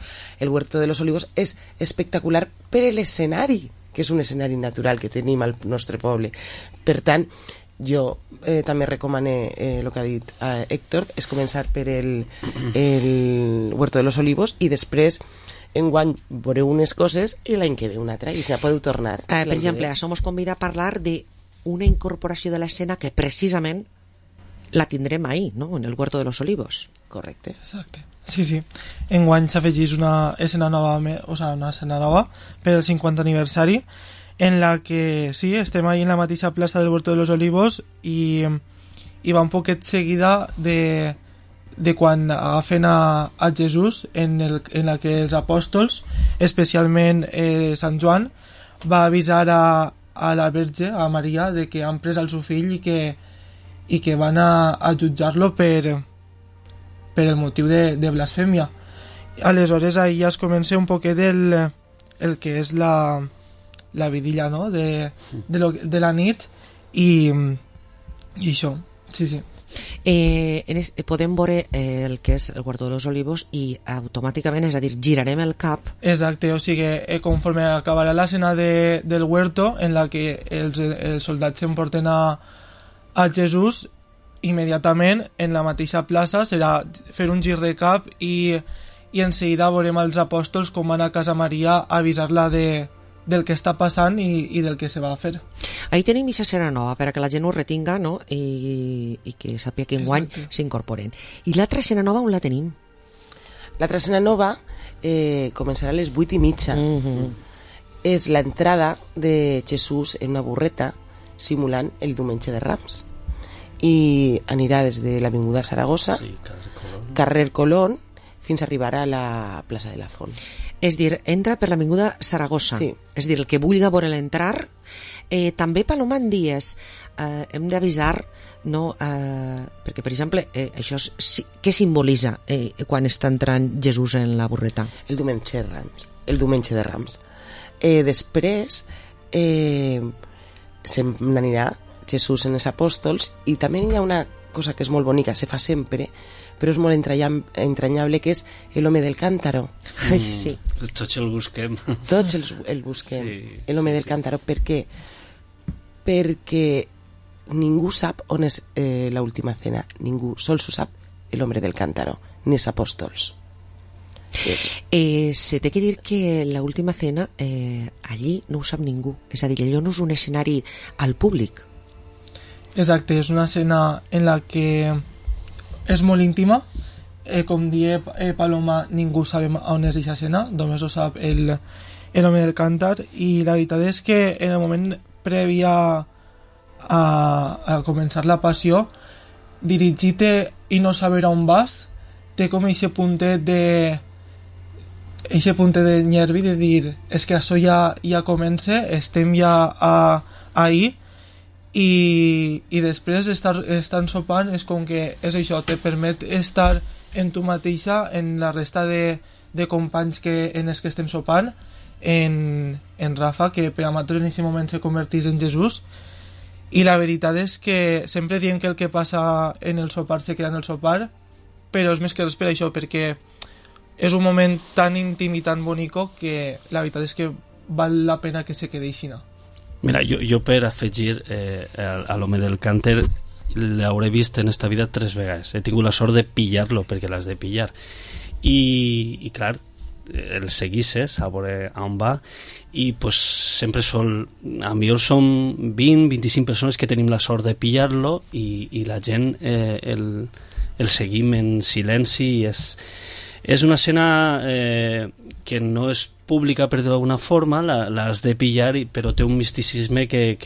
los Olivos és espectacular per l'escenari, que és un escenari natural que tenim al nostre poble. Per tant, jo també recomano el que ha dit Héctor, és començar per el Huerto de los Olivos i després enguany veureu unes coses i l'any que ve una altra i se podeu tornar. Per exemple, a Somos convida a parlar d'una incorporació de l'escena que precisament la tindrem ahí, no? En el Huerto de los Olivos. Correcte. Exacte. Sí. Enguany s'afegeix una escena nova, una escena nova per al 50 aniversari, en la que sí, estem ahí en la mateixa plaça del Huerto de los Olivos i va un poquet seguida de quan agafen a Jesús en la que els apòstols, especialment Sant Joan, va avisar a la Verge, a Maria, de que han pres el seu fill i que van a jutjar-lo per el motiu de blasfèmia. Aleshores ahí ja es comença un poquet el que és la vidilla, no? de la nit i això, sí. Podem veure el que és el Huerto de los Olivos i automàticament, és a dir, girarem el cap. Exacte, o sigui, conforme acabarà l'escena del Huerto, en la que els soldats s'emporten a Jesús, immediatament en la mateixa plaça serà fer un gir de cap i en seguida veurem els apòstols com van a casa Maria a avisar-la del que està passant i del que se va a fer. Ahí tenim aquesta escena nova, per a que la gent ho retinga, no? I que sàpiga que enguany s'incorporen. I l'altra escena nova on la tenim? L'altra escena nova començarà a les 8:30. És l'entrada de Jesús en una burreta simulant el diumenge de Rams. I anirà des de l'Avinguda Saragossa, carrer Colón, fins a arribar a la plaça de la Font. És dir, entra per l'Avinguda Saragossa. Sí. És dir, el que vulgui veure l'entrar. També, Paloma, en dies hem d'avisar, no, perquè, per exemple, això què simbolitza quan està entrant Jesús en la burreta? El diumenge de Rams. Després se n'anirà Jesús en els apòstols i també hi ha una cosa que és molt bonica, se fa sempre, però és molt entranyable, que és l'home del cántaro. Sí. Tots el busquem. Tots el busquem. Sí, l'home del cántaro. Per què? Perquè ningú sap on és l'última cena. Ningú. Sols ho sap l'home del cántaro, ni els apòstols. Se té que dir que l'última cena allí no ho sap ningú. És a dir, allò no és un escenari al públic. Exacte, és una escena en la que és molt íntima, com die Paloma, ningú sabem on és aquesta escena, només ho sap l'home del càntar, i la veritat és que en el moment previ a començar la passió dirigir-te i no saber on vas, té com eixe puntet de nervi de dir, és que això ja comença, estem ja ahí, i després estar sopant és com que és això, te permet estar en tu mateixa, en la resta de companys en els que estem sopant, en Rafa, que per a nosaltres en aquest moment se convertís en Jesús, i la veritat és que sempre diem que el que passa en el sopar se queda en el sopar, però és més que res per això, perquè és un moment tan íntim i tan bonico que la veritat és que val la pena que se quedi així. Mira, jo per afegir a l'home del cànter l'hauré vist en esta vida 3 vegades. He tingut la sort de pillar-lo, perquè l'has de pillar. I clar, el seguisses a veure on va, i pues, sempre a millor som 20-25 persones que tenim la sort de pillar-lo, i la gent el seguim en silenci. És una escena que no és pública, per dir-ho d'alguna forma, l'has de pillar, però té un misticisme que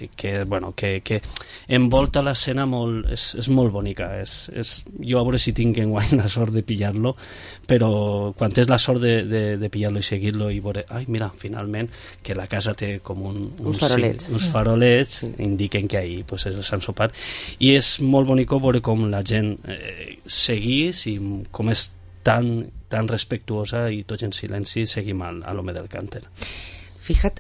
envolta l'escena molt, és molt bonica. Jo a veure si tinc enguany la sort de pillar-lo, però quan tens la sort de pillar-lo i seguir-lo i veure, ai, mira, finalment, que la casa té com uns farolets, indiquen que ahir pues, és el Sant Sopar, i és molt bonic veure com la gent seguís i com és tan respectuosa i tots en silenci seguim a l'home del cànter. Fija't,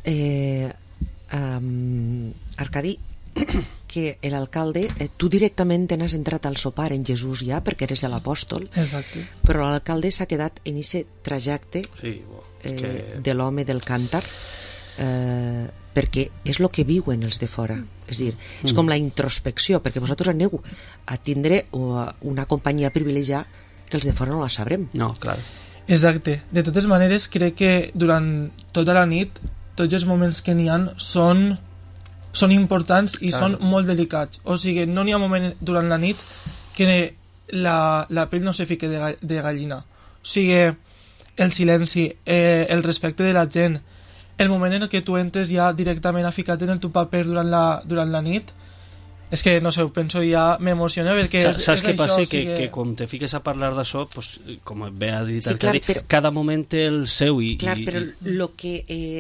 Arcadi, que l'alcalde, tu directament n'has entrat al sopar en Jesús ja, perquè eres l'apòstol. Exacte. Però l'alcalde s'ha quedat en aquest trajecte de l'home del càntar, perquè és el que viuen els de fora. És dir, és com la introspecció, perquè vosaltres aneu a tindre una companyia privilegiada que els de fora no la sabrem. No, clar. Exacte. De totes maneres, crec que durant tota la nit tots els moments que n'hi ha són importants i són molt delicats. O sigui, no n'hi ha moment durant la nit que la pell no se fique de gallina. O sigui, el silenci, el respecte de la gent, el moment en què tu entres ja directament a ficar-te en el teu paper durant la nit. És que, no sé, ho penso ja, m'emociona perquè saps què passa? Que quan te fiques a parlar d'això, pues, com bé ha dit Arcadi, cada moment té el seu clar, però el que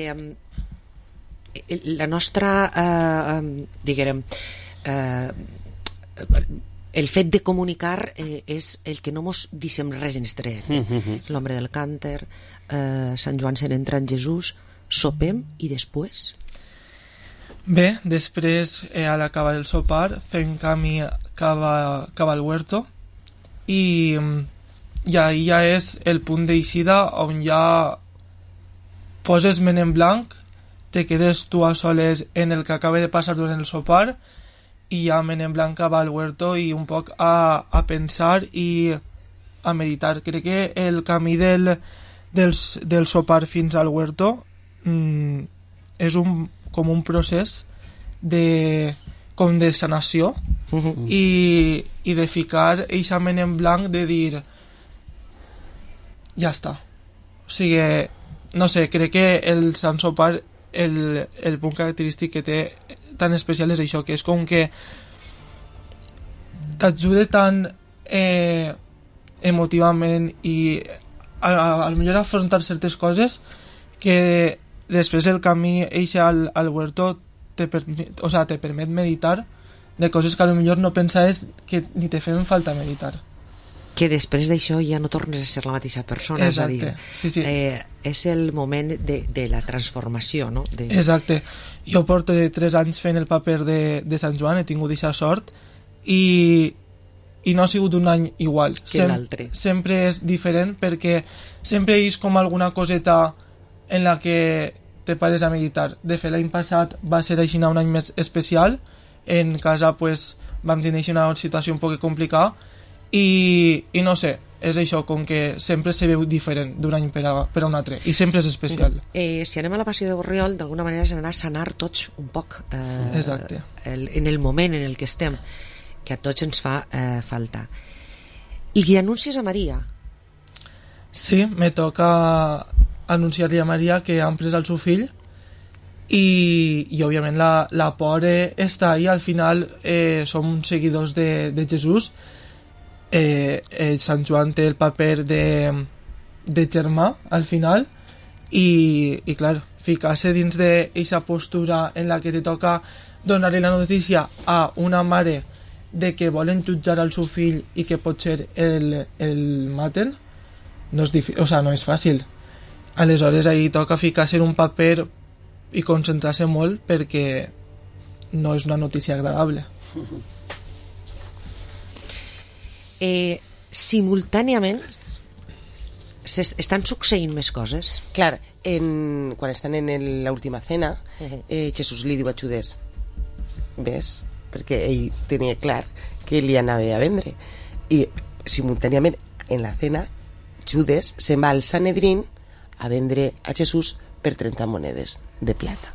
la nostra diguem el fet de comunicar és el que no mos deixem res en estrès. L'home del cànter, Sant Joan se n'entra en Jesús, sopem i després... Bé, després, a l'acabar el sopar, fem camí cap al huerto i ahí ja és el punt d'eixida on ja poses ment en blanc, te quedes tu a soles en el que acaba de passar durant el sopar i ja ment en blanc cap al huerto i un poc a pensar i a meditar. Crec que el camí del sopar fins al huerto és com un procés de sanació i de ficar eixament en blanc de dir ja està. O sigui, no sé, crec que el Sant Sopar el punt característic que té tan especial és això, que és com que t'ajuda tan emotivament i a millor afrontar certes coses que després el camí eixe al huerto te permet meditar de coses que a lo millor no pensaves que ni te feien falta meditar. Que després d'això ja no tornes a ser la mateixa persona. Exacte, és a dir, és el moment de la transformació, no? Exacte. Jo porto 3 anys fent el paper de Sant Joan, he tingut aquesta sort i no ha sigut un any igual. Que l'altre. Sempre és diferent perquè sempre és com alguna coseta en la que te pares a meditar. De fet, l'any passat va ser així un any més especial. En casa pues, vam tenir una situació un poc complicada i no sé, és això, com que sempre se veu diferent d'un any per a un altre i sempre és especial. Si anem a la Passió de Borriol, d'alguna manera s'anarà a sanar tots un poc en el moment en el que estem, que a tots ens fa falta. I anuncies a Maria? Sí, me toca anunciar-li a Maria que han pres el seu fill i òbviament la por està ahí. Al final som seguidors de Jesús. Sant Joan té el paper de germà al final i clar, ficar-se dins d'aquesta postura en la que te toca donar-li la notícia a una mare de que volen jutjar al seu fill i que potser el maten, no és fàcil. Aleshores ahí toca ficar-se en un paper i concentrar-se molt perquè no és una notícia agradable. Simultàniament estan succeint més coses. Clar, quan estan en l'última cena, Jesús li diu a Judes, ves? Perquè ell tenia clar que li anava a vendre. I simultàniament en la cena, Judes se'n va al Sanedrín a vendre a Jesús per 30 monedes de plata.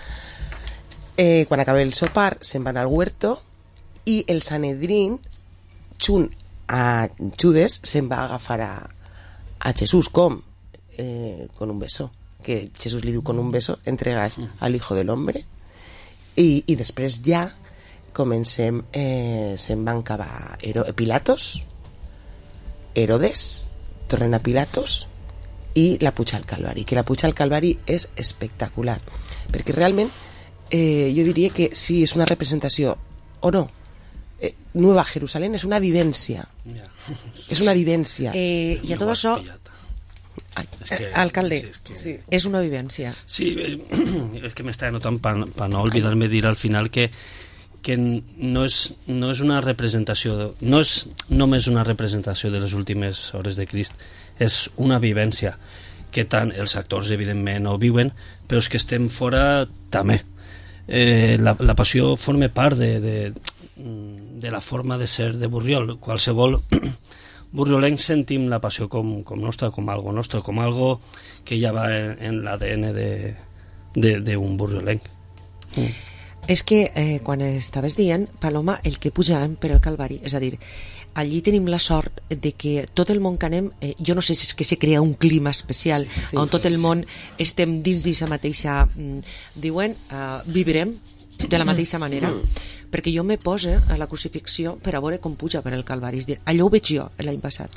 Quan acaba el sopar, se'n van al huerto i el Sanedrín, junt a Judes, se'n va agafar a Jesús com? Con un beso. Que Jesús li diu, con un beso entregas al hijo del hombre. I després ja comencem, se'n van acabar Pilatos, Herodes, tornen a Pilatos i la puja al Calvari, que la puja al Calvari és espectacular, perquè realment jo diria que sí, és una representació o no, Nueva Jerusalén és una vivència, és una vivència, i a tot això alcalde, és una vivència. Sí, és que m'estava notant per no oblidar-me dir al final que no és una representació, no és només una representació de les últimes hores de Crist, és una vivència que tant els actors evidentment ho viuen, però és que estem fora també. La passió forma part de la forma de ser de Borriol. Qualsevol borriolenc sentim la passió com nostra, com algo nostre, com algo que ja va en l'ADN d'un borriolenc. És que quan estaves dient, Paloma, el que pujàvem per al Calvari, és a dir, allí tenim la sort de que tot el món que anem, jo no sé si és que se crea un clima especial on tot el món estem dins d'aquesta mateixa, diuen, vivirem de la mateixa manera, perquè jo me poso a la crucifixió per a veure com puja per el Calvari. És dir, allò ho veig jo l'any passat.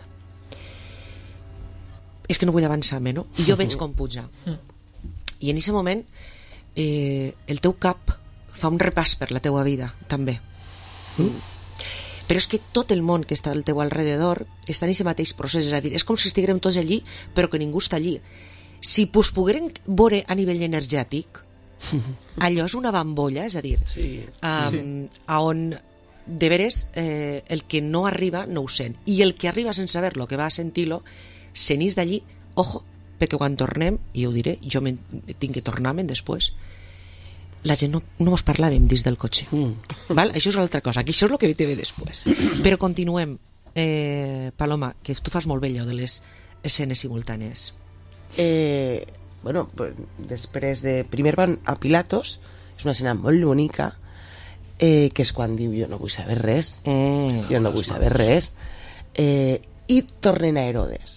És que no vull avançar-me, no? I jo veig com puja. I en aquest moment el teu cap fa un repàs per la teua vida, també. Però és que tot el món que està al teu alrededor està en aquest mateix procés, és a dir, és com si estiguem tots allí, però que ningú està allí. Si us poguérem veure a nivell energètic, allò és una bambolla, és a dir, on de veres el que no arriba no ho sent, i el que arriba sense saber-lo, que va a sentir-lo, se n'és d'allí, ojo, perquè quan tornem, i ho diré, jo tinc que tornar-me'n després, la gent no mos parlàvem dins del cotxe. Val? Això és una altra cosa, que això és el que ve després. Però continuem, Paloma, que tu fas molt bé allò de les escenes simultànies. Bueno, després de... Primer van a Pilatos, és una escena molt bonica, que és quan diu jo no vull saber res, jo no vull saber res, i tornen a Herodes.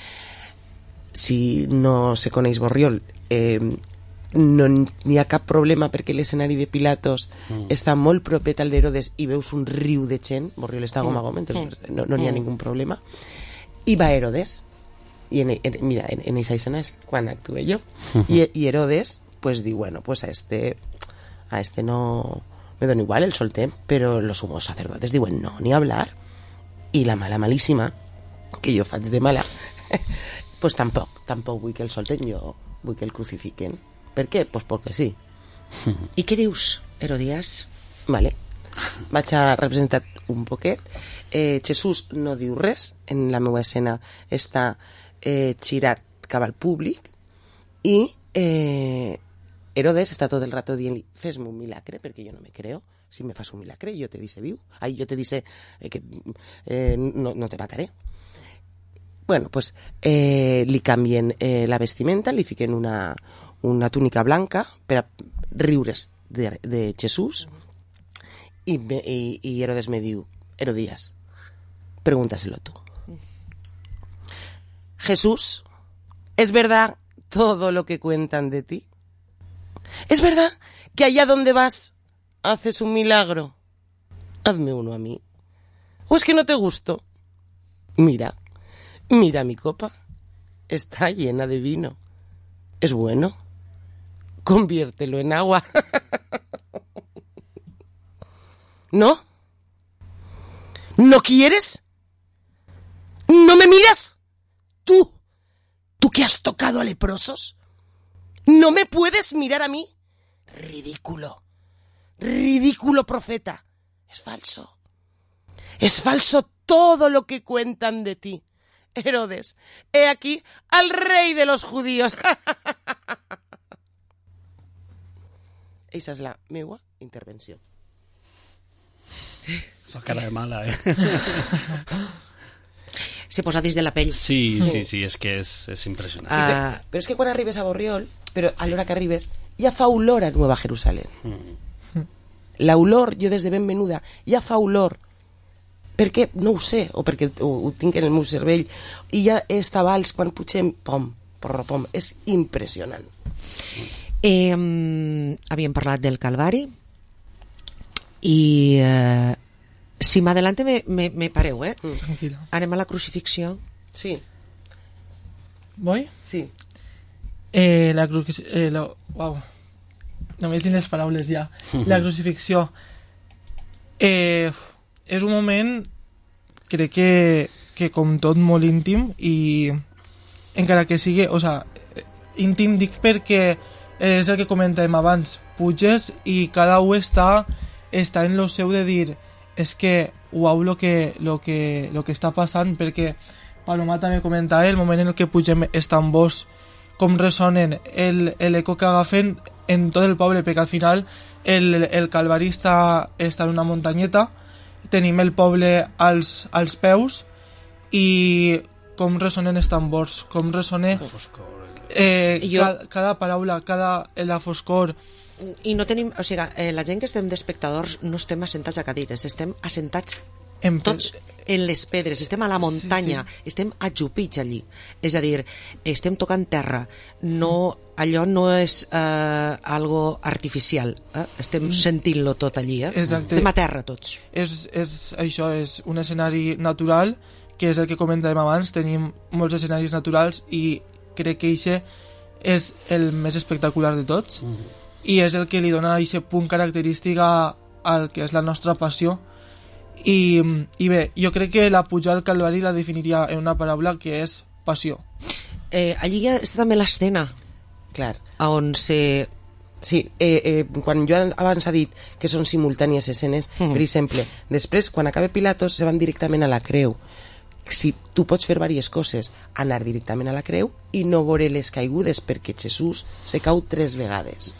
Si no se coneix Borriol, no n'hi ha cap problema perquè l'escenari de Pilatos està molt propet al d'Herodes i veus un riu de gent. Borriol està gom a gom, no n'hi ha ningun problema. I va Herodes, i mira, en esa escena és quan actué jo, i Herodes pues diu, bueno, pues a este no me dona igual, el soltem, però los sumos sacerdotes diuen no, ni hablar, i la mala malíssima, que jo faig de mala, pues tampoc vull que el solten, jo vull que el crucifiquen. Per què? Pues perquè sí. I què dius, Herodias? Vale. Vaig a representar un poquet. Jesús no diu res, en la meva escena està girat cap al públic i Herodes està tot el rato dient-li fes-me un milagre, perquè jo no me creo. Si me fas un milagre, jo te dice viu. Ai, jo te dice que no te mataré. Bueno, pues li canvien la vestimenta, li fiquen una túnica blanca per a riure's de Jesús y Herodes me diu, Herodías, pregúntaselo tú. Jesús, ¿es verdad todo lo que cuentan de ti? ¿Es verdad que allá donde vas haces un milagro? Hazme uno a mí. ¿O es que no te gusto? Mira mi copa. Está llena de vino. Es bueno. Conviértelo en agua. ¿No? ¿No quieres? ¿No me miras? ¿Tú que has tocado a leprosos? ¿No me puedes mirar a mí? Ridículo. Ridículo profeta. Es falso. Es falso todo lo que cuentan de ti. Herodes, he aquí al rey de los judíos. Esa és la meua intervenció. La cara de mala, Se posa dins de la pell. Sí, és que és impressionant. Sí, però és que quan arribes a Borriol, però a l'hora que arribes, ja fa olor a Nueva Jerusalén. L'olor, jo des de ben menuda, ja fa olor. Per què? No ho sé, o perquè ho tinc en el meu cervell. I ja està vals quan pugem, pom, porropom. És impressionant. Havíem parlat del Calvari i si m'adelante me pareu, Tranquilo. Anem a la crucifixió. Sí. ¿Voy? Sí. La crucifixió... Wow. Només tinc les paraules ja. La crucifixió. És un moment, crec que com tot molt íntim, i encara que sigui, íntim dic perquè és el que comentàvem abans, puges i cada un està en lo seu de dir, és que uau lo que està passant, perquè Paloma també comentava el moment en el que pugem els tambors, com ressonen, l'eco que agafen en tot el poble, perquè al final el Calvari està en una muntanyeta, tenim el poble als peus i com ressonen els tambors, com ressona cada paraula, la foscor. I no tenim, la gent que estem d'espectadors no estem assentats a cadires, estem assentats tots en les pedres, estem a la muntanya, estem ajupits allí, és a dir, estem tocant terra, allò no és algo artificial, estem sentint-lo tot allí, estem a terra tots. Això és un escenari natural, que és el que comentàvem abans, tenim molts escenaris naturals i crec que això és el més espectacular de tots i és el que li dona aquest punt característic al que és la nostra passió. I bé, jo crec que la pujada al Calvari la definiria en una paraula que és passió. Allí està també l'escena, clar, on se... Sí, quan jo abans ha dit que són simultànies escenes, per exemple, després, quan acaba Pilatos, se van directament a la creu. Si tu pots fer diverses coses, anar directament a la creu i no veure les caigudes, perquè Jesús se cau 3 vegades.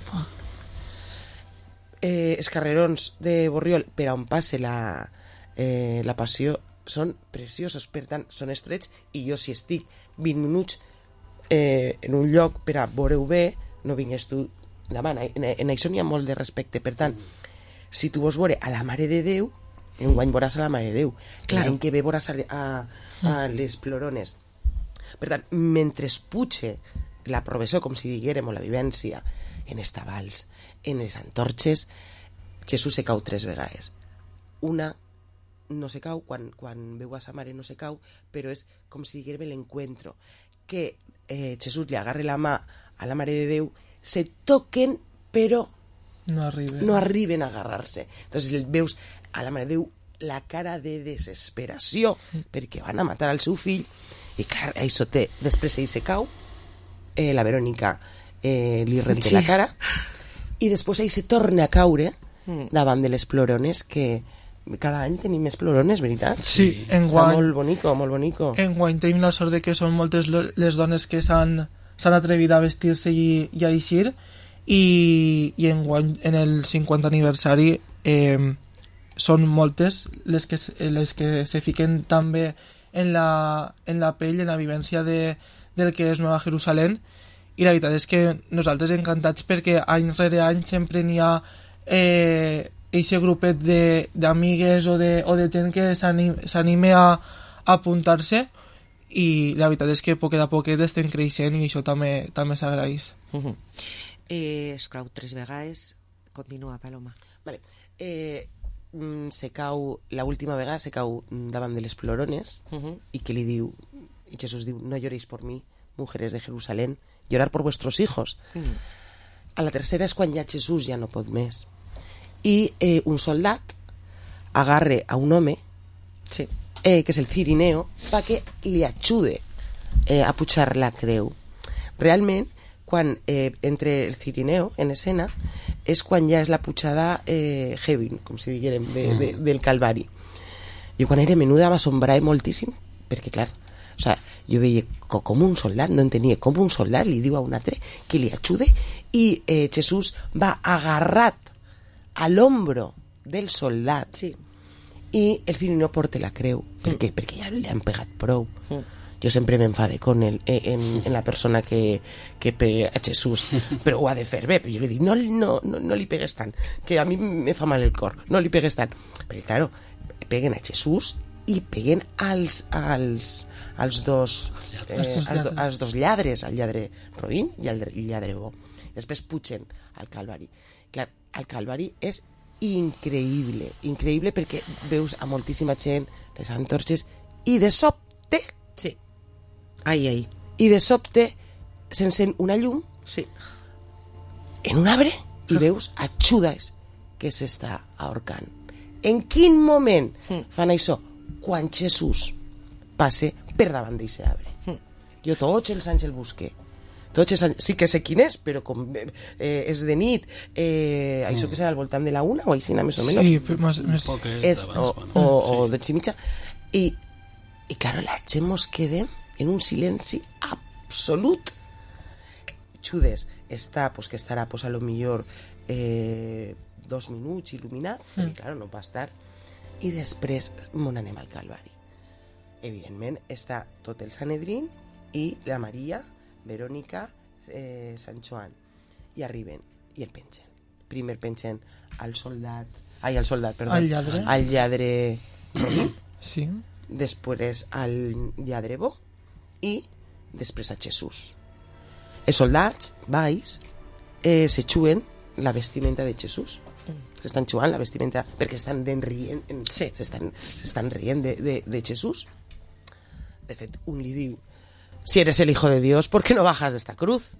Els carrerons de Borriol, per on passa la passió, són preciosos, per tant, són estrets, i jo si estic 20 minuts en un lloc per a veure-ho bé, no vingues tu davant. En això n'hi ha molt de respecte. Per tant, si tu vols veure a la Mare de Déu, enguany veuràs a la Mare de Déu, l'any que ve veuràs a les plorones. Per tant, mentre puge la professió, com si diguérem, o la vivència, en els tabals, en les antorxes, Jesús se cau 3 vegades. Una no se cau, quan veu a sa mare no se cau, però és com si diguérem l'encuentro, que Jesús li agarre la mà a la Mare de Déu, se toquen, però no arriben a agarrar-se. Entonces veus a la Mare de Déu la cara de desesperació, perquè van a matar al seu fill, i clar, això té, després ell se cau, la Verònica li renta la cara, i després ell se torna a caure davant de les plorones, que cada any tenim més plorones, veritat? Sí, està molt bonico, molt bonico. Enguany tenim la sort de que són moltes les dones que s'han atrevit a vestir-se i a eixir, i enguany, en el 50 aniversari, són moltes les que se fiquen també en la pell, en la vivència del que és Nueva Jerusalén, i la veritat és que nosaltres encantats, perquè any rere any sempre n'hi ha eixe grupet d'amigues o de gent que s'anime a apuntar-se, i la veritat és que poquet a poquet estem creixent, i això també s'agraeix. Esclau 3 vegades. Continua, Paloma. Vale. Se cau, l'última vegada se cau davant de les plorones i que li diu, i Jesús diu, no lloréis por mí, mujeres de Jerusalén, llorar por vuestros hijos. A la tercera és quan ja Jesús ja no pot més. I un soldat agarre a un home, que és el Cirineo, perquè li ajude a pujar la creu. Realment, quan entre el Cirineo en escena, és quan ja és la pujada heavy, com si diguérem, del Calvari. Jo quan era menuda m'assombrava moltíssim, perquè clar, o sea, jo veia com un soldat, no entenia com un soldat li diu a un altre que li ajude i Jesús va agarrat a l'ombro del soldat i el Cirineo porta la creu. Per què? Perquè ja li han pegat prou. Jo sempre m'enfade con en la persona que pega a Jesús, però ho ha de fer bé. Jo li dic, no li pegues tant, que a mi me fa mal el cor, no li pegues tant. Perquè, claro, peguen a Jesús i peguen als dos lladres, el lladre roïn i el lladre bo. Després pugen al Calvari. Clar, el Calvari és increïble perquè veus a moltíssima gent, les antorxes, i de sobte i de sobte s'encén una llum en un arbre i veus a Judas que s'està ahorcant. En quin moment fan això? Quan Jesús passe per davant d'aquest arbre. Jo tots els anys el busqué. Sí que sé quin és, però com és de nit, això que serà al voltant de la 1 o així, més o menys. Sí, o 12:30. I claro, la gent mos quedem en un silenci absolut. Judes està, pues que estarà, pues a lo millor 2 minuts il·luminat, perquè claro, no va estar, i després mon anem al Calvari. Evidentment està tot el Sanedrín i la Maria, Verònica, Sant Joan, i arriben i el pengen. Primer pengen al lladre Robin, després al lladre Bo i després a Jesús. Els soldats baix se xuen la vestimenta de Jesús. S'estan xugant la vestimenta perquè s'estan rient, s'estan rient de Jesús. De fet, un li diu, si eres el hijo de Dios, ¿por qué no bajas de esta cruz?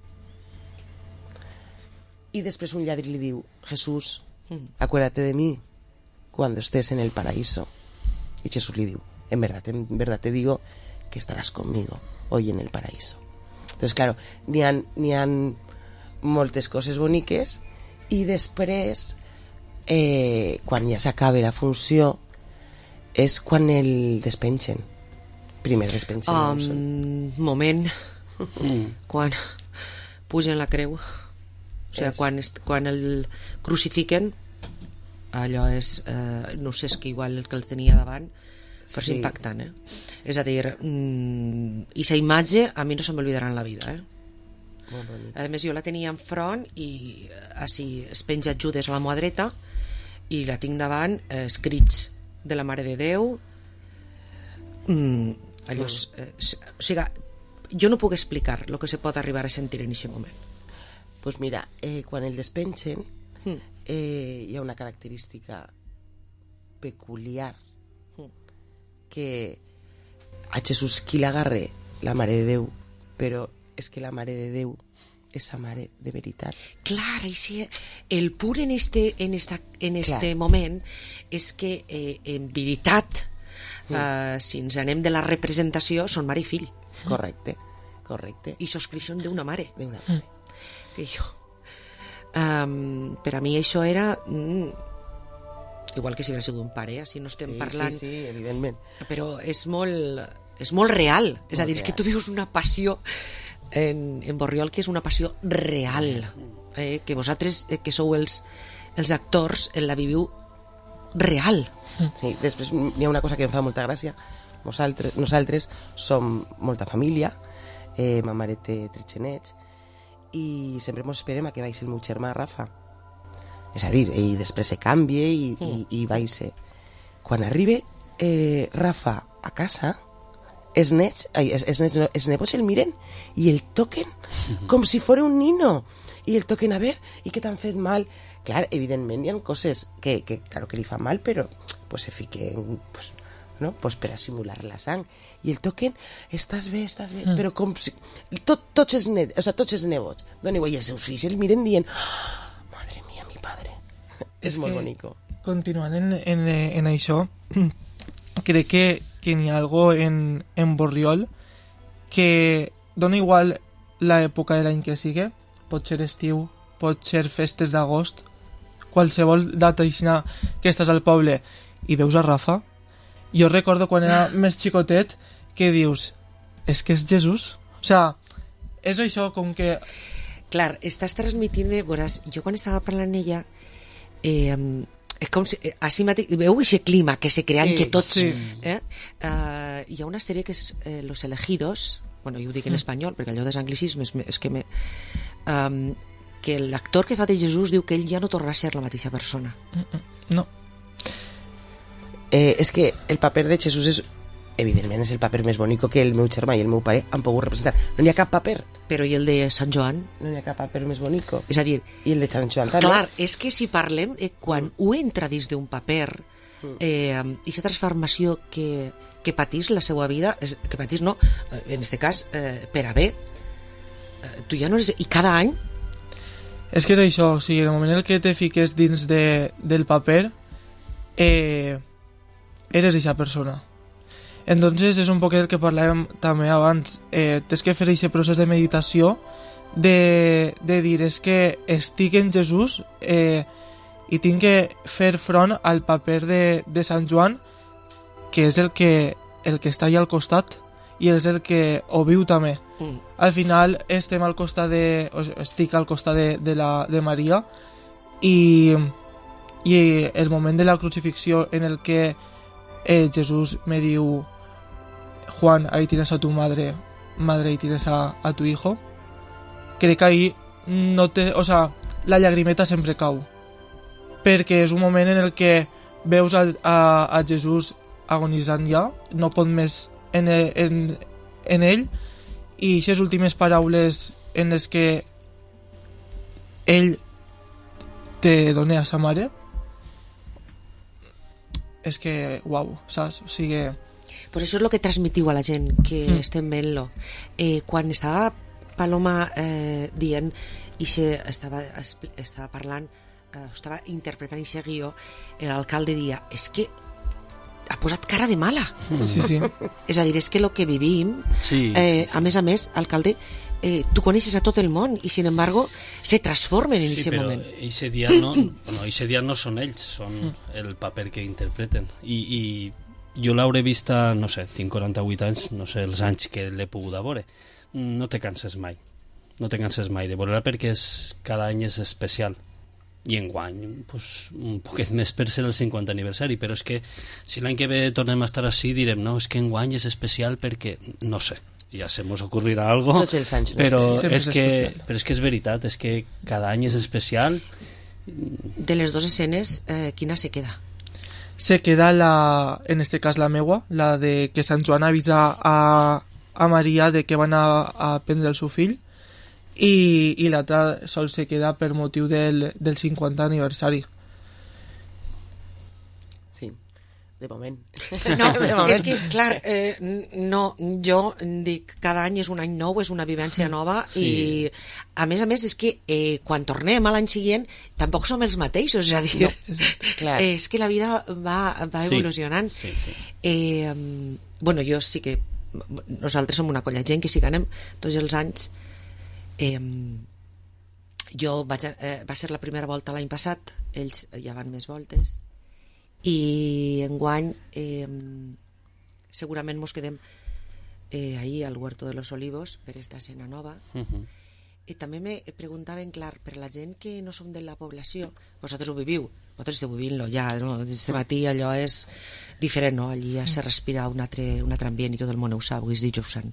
Y después un lladre le diu, Jesús, acuérdate de mí cuando estés en el paraíso. Y Jesús le diu, en verdad te digo que estarás conmigo hoy en el paraíso. Entonces, claro, n'hi ha moltes coses boniques i després, quan ja s'acaba la funció, és quan el despengen. Primer despengen. Moment. Quan pugen la creu. O sigui, quan el crucifiquen, allò és... no sé, és que igual el que el tenia davant, però és impactant, És a dir, i sa imatge a mi no se m'oblidarà en la vida, A més, jo la tenia enfront i així es penja Judes a la meva dreta i la tinc davant, escrits de la Mare de Déu, allò o sigui, jo no puc explicar el que se pot arribar a sentir en aquest moment. Pues mira, quan el despengen hi ha una característica peculiar que a Jesús qui l'agarre la Mare de Déu, però és que la Mare de Déu és la Mare de veritat. Clar, el pur en este moment és que en veritat si ens anem de la representació són mare i fill. Correcte. I soscriuen d'una mare. D'una mare. Que jo, per a mi això era igual que si hagués sigut un pare, si no estem parlant, sí, evidentment, però és molt real, és a dir, és que tu vius una passió en Borriol que és una passió real, que vosaltres que sou els actors la viviu real. Sí, després hi ha una cosa que em fa molta gràcia. Nosaltres som molta família, ma mare té 3 genets i sempre ens esperem a que vagi el meu germà Rafa, és a dir, ell després se canvia i vagi. Quan arriba Rafa a casa els nebots el miren i el toquen com si fos un nino. I el toquen a veure, i que t'han fet mal. Clar, evidentment hi ha coses que claro que li fan mal, però pues, se fiquen pues, no? Pues per a simular la sang. I el toquen, estàs bé, però com si... Tots els nebots, i els seus fills el miren dient madre mía, mi padre. És molt bonico. Continuant en això, crec que n'hi ha algo en Borriol que dona igual l'època de l'any que sigui, pot ser estiu, pot ser festes d'agost, qualsevol data que estàs al poble i veus a Rafa. Jo recordo quan era més xicotet que dius, és que és Jesús. O sea, és això com que... Clar, estàs transmitint-me, veuràs, jo quan estava parlant amb ella, és com si, així mateix, veu aquest clima que se crea que tots... Sí. Hi ha una sèrie que és Los Elegidos, bueno, jo ho dic en espanyol, perquè allò dels anglicismes és que que l'actor que fa de Jesús diu que ell ja no tornarà a ser la mateixa persona. No. És que el paper de Jesús és, evidentment, és el paper més bonic que el meu germà i el meu pare han pogut representar. No n'hi ha cap paper. Però i el de Sant Joan? No n'hi ha cap paper més bonic. És a dir... I el de Sant Joan també. Clar, és que si parlem, quan ho entra dins d'un paper, i la transformació que patís la seva vida, que patís no, en aquest cas, per a bé, tu ja no eres... I cada any... És que és això, o sigui, en el moment en què te fiques dins del paper, eres aquesta persona. Entonces és un poc el que parlàvem també abans, tens que fer aquest procés de meditació de dir, és que estic en Jesús i tinc que fer front al paper de Sant Joan, que és el que està allà al costat i és el que ho viu també. Al final estic al costat de Maria i el moment de la crucifixió en el que Jesús me diu, Juan, ahí tienes a tu madre, ahí tienes a tu hijo, crec que ahí la llagrimeta sempre cau, perquè és un moment en el que veus a Jesús agonitzant ja, no pot més en ell, i aquestes últimes paraules en les que ell te dona a sa mare, és que, uau, saps? O sigui... Per això és el que transmitiu a la gent, que estem veient-lo. Quan estava Paloma dient, i estava parlant, estava interpretant aquest guió, l'alcalde dia, és que ha posat cara de mala. Sí. És a dir, és que el que vivim, a més, alcalde, tu coneixes a tot el món i, sin embargo, se transformen en aquest moment. Sí, però eixe dia no són ells, són el paper que interpreten. I jo l'hauré vista, no sé, tinc 48 anys, no sé els anys que l'he pogut veure. No te canses mai. No te canses mai de veure-la perquè cada any és especial. I enguany, pues, un poquet més per ser el 50 aniversari, però és que si l'any que ve tornem a estar així direm, no, és que enguany és especial perquè, no sé, ja se mos ocorrirà algo, tots els anys però és que és veritat, és que cada any és especial. De les dues escenes, quina se queda? Se queda en este cas la meua, la de que Sant Joan avisa a Maria de que van a prendre el seu fill, i l'altra sol se queda per motiu del 50 aniversari. Sí, de moment. No, és que, clar, no, jo dic, cada any és un any nou, és una vivència nova, i a més, és que quan tornem a l'any següent tampoc som els mateixos, és a dir, és que la vida va evolucionant. Sí. Bueno, jo sí que nosaltres som una colla gent que si anem tots els anys. Jo va ser la primera volta l'any passat, ells ja van més voltes, i enguany segurament mos quedem ahir al Huerto de los Olivos per esta escena nova. I també me preguntaven, clar, per la gent que no som de la població, vosaltres ho viviu, vosaltres esteu vivint-lo ja, no? Este matí allò és diferent, no? Allí ja se respira un altre ambient i tot el món ho sap, és dijous sant.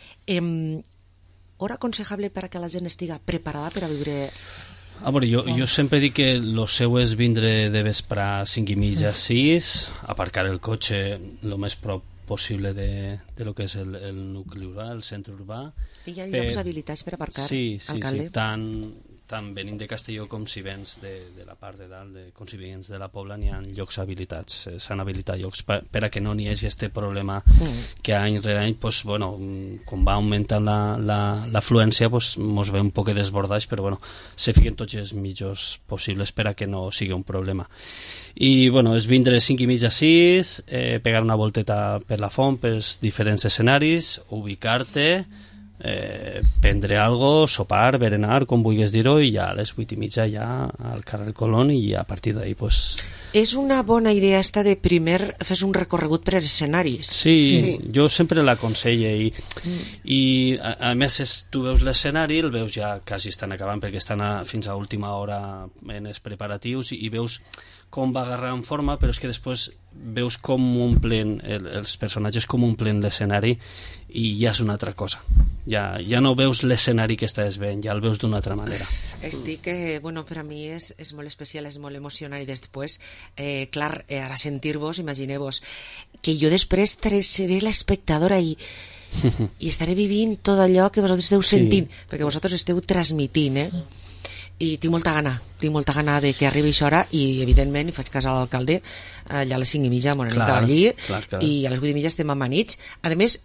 Hora aconsejable per a que la gent estiga preparada per a viure... A veure, jo sempre dic que lo seu és vindre de vespre a 5:30, 6, aparcar el cotxe el més prop possible de lo que és el nucli urbà, el centre urbà. I hi ha llocs habilitats per aparcar, alcalde? Sí, tant venint de Castelló com si vens de la part de dalt, com si vens de la Pobla, n'hi ha llocs habilitats, s'han habilitat llocs per a que no n'hi hagi aquest problema que any rere any, com va augmentant l'afluència, mos ve un poc desbordats, però se fiquen tots els mitjors possibles per a que no sigui un problema. I és vindre 5:30 a 6, pegar una volteta per la font, pels diferents escenaris, ubicar-te, prendre algo, sopar, berenar, com vulguis dir-ho, i ja a les 8:30 ja al carrer Colón, i a partir d'ahí És una bona idea esta de primer fes un recorregut per escenaris. Sí, jo sempre l'aconselle, i a més tu veus l'escenari, el veus ja quasi estan acabant perquè estan fins a última hora en els preparatius, i veus com va agarrant forma, però és que després veus com omplen els personatges, com omplen l'escenari, i ja és una altra cosa. Ja no veus l'escenari que estàs veient, ja el veus d'una altra manera. Per a mi és molt especial, és molt emocionant, i després, clar, ara sentir-vos, imagineu-vos, que jo després seré l'espectadora i estaré vivint tot allò que vosaltres esteu sentint, perquè vosaltres esteu transmitint, i tinc molta gana de que arribi aquesta hora, i evidentment faig cas a l'alcalde, allà a les 5:30 m'ho anem allí, i a les 8:30 estem amanits. A més,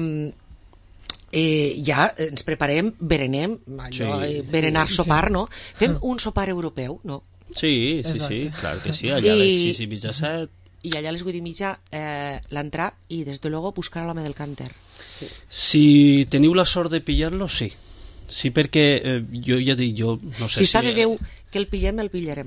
ja ens preparem, berenem, berenar, sopar, no? Fem un sopar europeu, no? Sí, clar que sí, allà a les 6:30, 7. I allà a les 8:30 l'entrar, i des de luego buscar a l'home del cànter. Si teniu la sort de pillar-lo, sí. Sí, perquè jo ja dic, no sé si està de Déu que el pillem, el pillarem.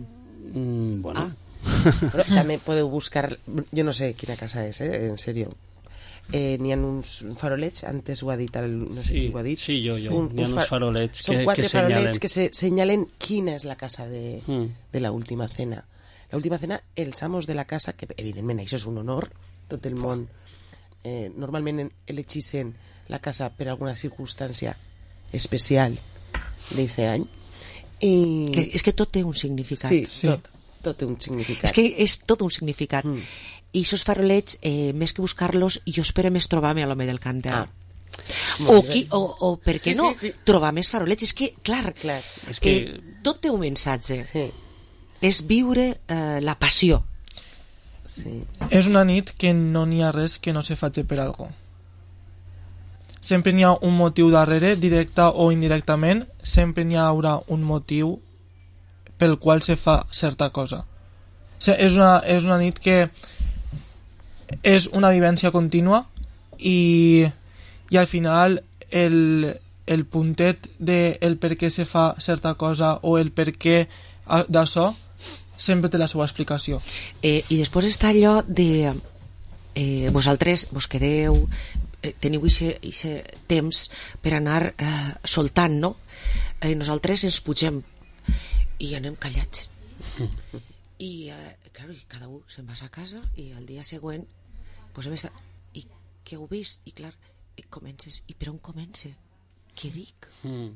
Però també podeu buscar, jo no sé quina casa és, en sèrio. N'hi ha uns farolets, antes ho ha dit, no sé qui ho ha dit. Sí, jo. N'hi ha uns farolets que són 4 farolets que se senyalen quina és la casa de la última cena. La última cena, els amos de la casa, que evidentment això és un honor, tot el món normalment elegixen la casa per alguna circumstància especial d'aquest any. És que tot té un significat. Sí, tot té un significat. És que és tot un significat. I aquests farolets, més que buscar-los, jo espero més trobar-me a l'home del cànter. O per què no trobar més farolets. És que, clar, tot té un missatge. És viure la passió. És una nit que no n'hi ha res que no se faci per algo. Sempre n'hi ha un motiu darrere, directe o indirectament, sempre n'hi haurà un motiu pel qual se fa certa cosa. És una nit que és una vivència contínua, i al final el puntet del per què se fa certa cosa o el per què d'això sempre té la seva explicació. I després està allò de vosaltres vos quedeu, teniu aquest temps per anar soltant, no? Nosaltres ens pugem i anem callats, i cada un se'n va a casa, i al dia següent i què heu vist? I clar, comences, i per on comença? Què dic?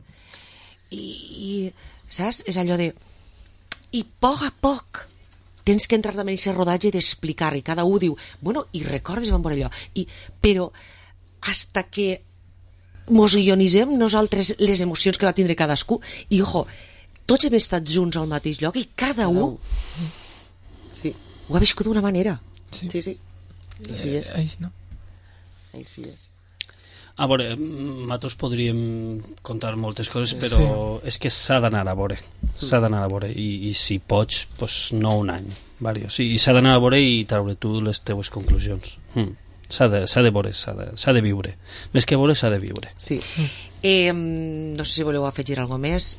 I saps? És allò de, i a poc tens que entrar també en aquest rodatge d'explicar, i cada un diu, i recordes van per allò, però hasta que mos ionitzem nosaltres les emocions que va tindre cadascú, i tots hem estat junts al mateix lloc, i cada un ho ha viscut d'una manera. Sí. Així és. Així és. A veure, nosaltres podríem contar moltes coses, però és que s'ha d'anar a veure, i si pots, no un any, i s'ha d'anar a veure i treure tu les teues conclusions. S'ha de veure, s'ha de viure. Més que veure, s'ha de viure. Sí. No sé si voleu afegir alguna més.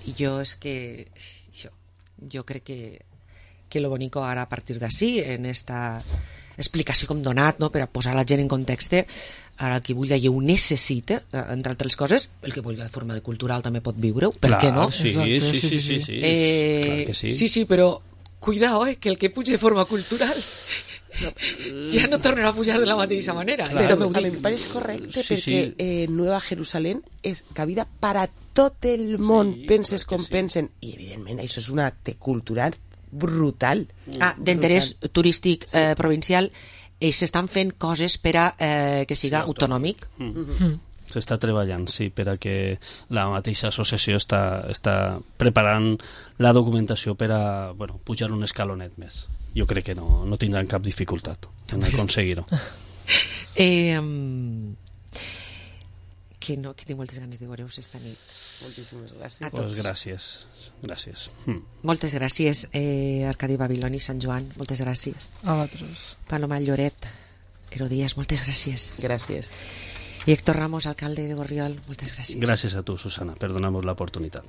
Jo crec que lo bonico ara a partir d'ací, en esta explicació com donat, no, per a posar la gent en context, ara el que vulgui i ho necessita, entre altres coses, el que vulgui de forma de cultural també pot viure-ho, per què no? Sí. Clar que sí. Sí, però cuidao, que el que pugi de forma cultural ja no tornarà a pujar de la mateixa manera. Però a mi em pareix correcte, perquè Nueva Jerusalén és cabida per a tot el món, penses com pensen, i evidentment això és un acte cultural brutal. D'interès turístic provincial, ells estan fent coses per a que siga autonòmic. S'està treballant, sí, per a que la mateixa associació està preparant la documentació per a pujar un escalonet més. Jo crec que no tindran cap dificultat en aconseguir-ho. Que tinc moltes ganes de veure-us esta nit. Moltíssimes gràcies. Pues gràcies. Moltes gràcies, Arcadi Babiloni, Sant Joan, moltes gràcies. A vosaltres. Paloma Lloret, Herodias, moltes gràcies. Gràcies. I Héctor Ramos, alcalde de Borriol, moltes gràcies. Gràcies a tu, Susana, per donar-nos l'oportunitat.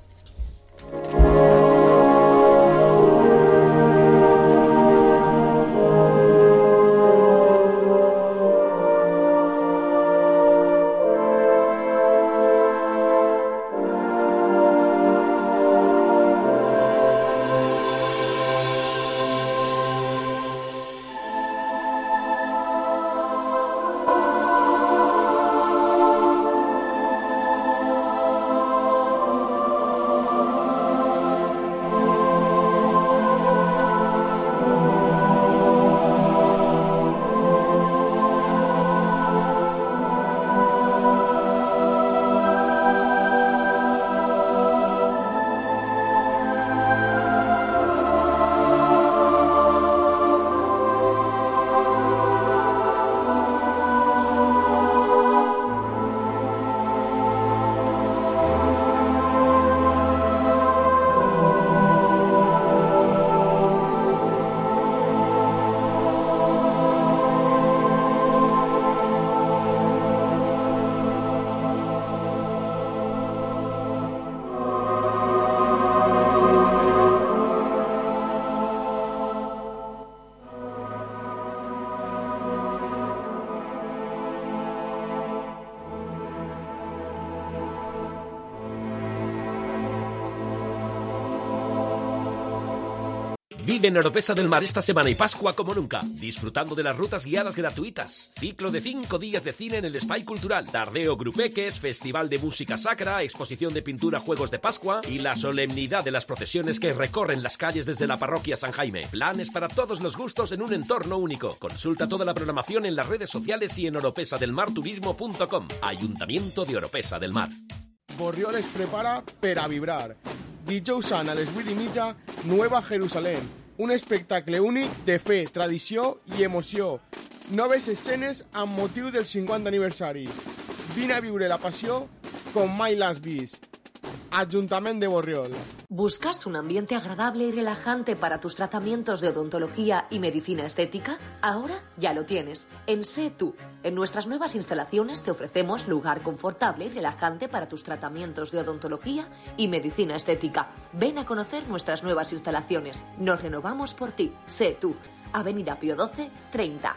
Vive en Oropesa del Mar esta semana y Pascua como nunca, disfrutando de las rutas guiadas gratuitas, ciclo de 5 días de cine en el Espai Cultural, tardeo grupeques, festival de música sacra, exposición de pintura, juegos de Pascua y la solemnidad de las procesiones que recorren las calles desde la parroquia San Jaime. Planes para todos los gustos en un entorno único. Consulta toda la programación en las redes sociales y en oropesadelmarturismo.com. Ayuntamiento de Oropesa del Mar. Borriol es prepara per a vibrar. Dijous Sant a les 8:30, Nueva Jerusalén. Un espectacle únic de fe, tradició i emoció. Noves escenes amb motiu del 50 aniversari. Vine a viure la passió com mai l'has vist. Ayuntamiento de Borriol. ¿Buscas un ambiente agradable y relajante para tus tratamientos de odontología y medicina estética? Ahora ya lo tienes. En Sé Tú. En nuestras nuevas instalaciones te ofrecemos lugar confortable y relajante para tus tratamientos de odontología y medicina estética. Ven a conocer nuestras nuevas instalaciones. Nos renovamos por ti. Sé Tú. Avenida Pío XII, 30.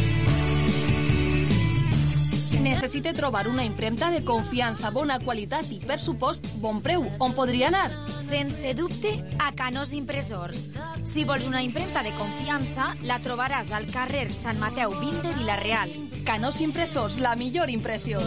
Necessite trobar una impremta de confiança, bona qualitat i, per supost, bon preu. On podria anar? Sense dubte, a Canós Impressors. Si vols una impremta de confiança, la trobaràs al carrer Sant Mateu 20 de Vila-real. Canós Impressors, la millor impressió.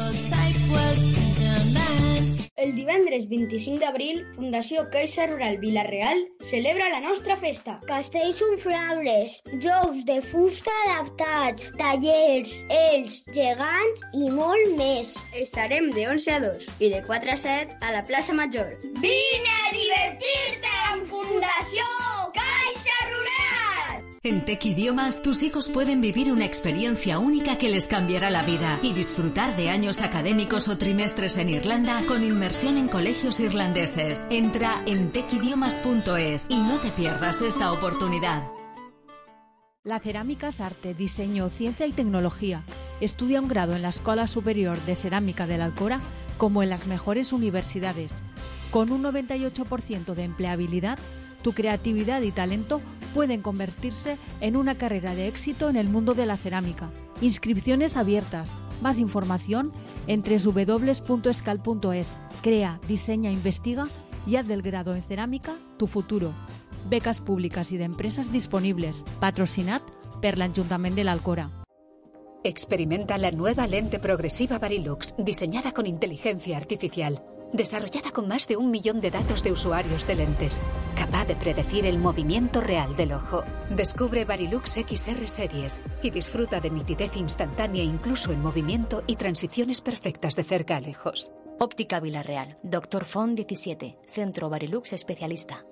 El divendres 25 d'abril, Fundació Caixa Rural Vila-real celebra la nostra festa. Castells inflables, jocs de fusta adaptats, tallers, ells, gegants i molt més. Estarem de 11 a 2 i de 4 a 7 a la plaça Major. Vine a divertir-te amb Fundació Caixa Rural! En Tech Idiomas, tus hijos pueden vivir una experiencia única que les cambiará la vida y disfrutar de años académicos o trimestres en Irlanda con inmersión en colegios irlandeses. Entra en techidiomas.es y no te pierdas esta oportunidad. La cerámica es arte, diseño, ciencia y tecnología. Estudia un grado en la Escuela Superior de Cerámica de la Alcora como en las mejores universidades. Con un 98% de empleabilidad, tu creatividad y talento pueden convertirse en una carrera de éxito en el mundo de la cerámica. Inscripciones abiertas. Más información en www.escal.es. Crea, diseña, investiga y haz del grado en cerámica tu futuro. Becas públicas y de empresas disponibles. Patrocinat per l'Ajuntament de l'Alcora. Experimenta la nueva lente progresiva Varilux, diseñada con inteligencia artificial. desarrollada con más de 1 millón de datos de usuarios de lentes, capaz de predecir el movimiento real del ojo. Descubre Varilux XR Series y disfruta de nitidez instantánea incluso en movimiento y transiciones perfectas de cerca a lejos. Óptica Vilarreal, Dr. Font 17, Centro Varilux Especialista.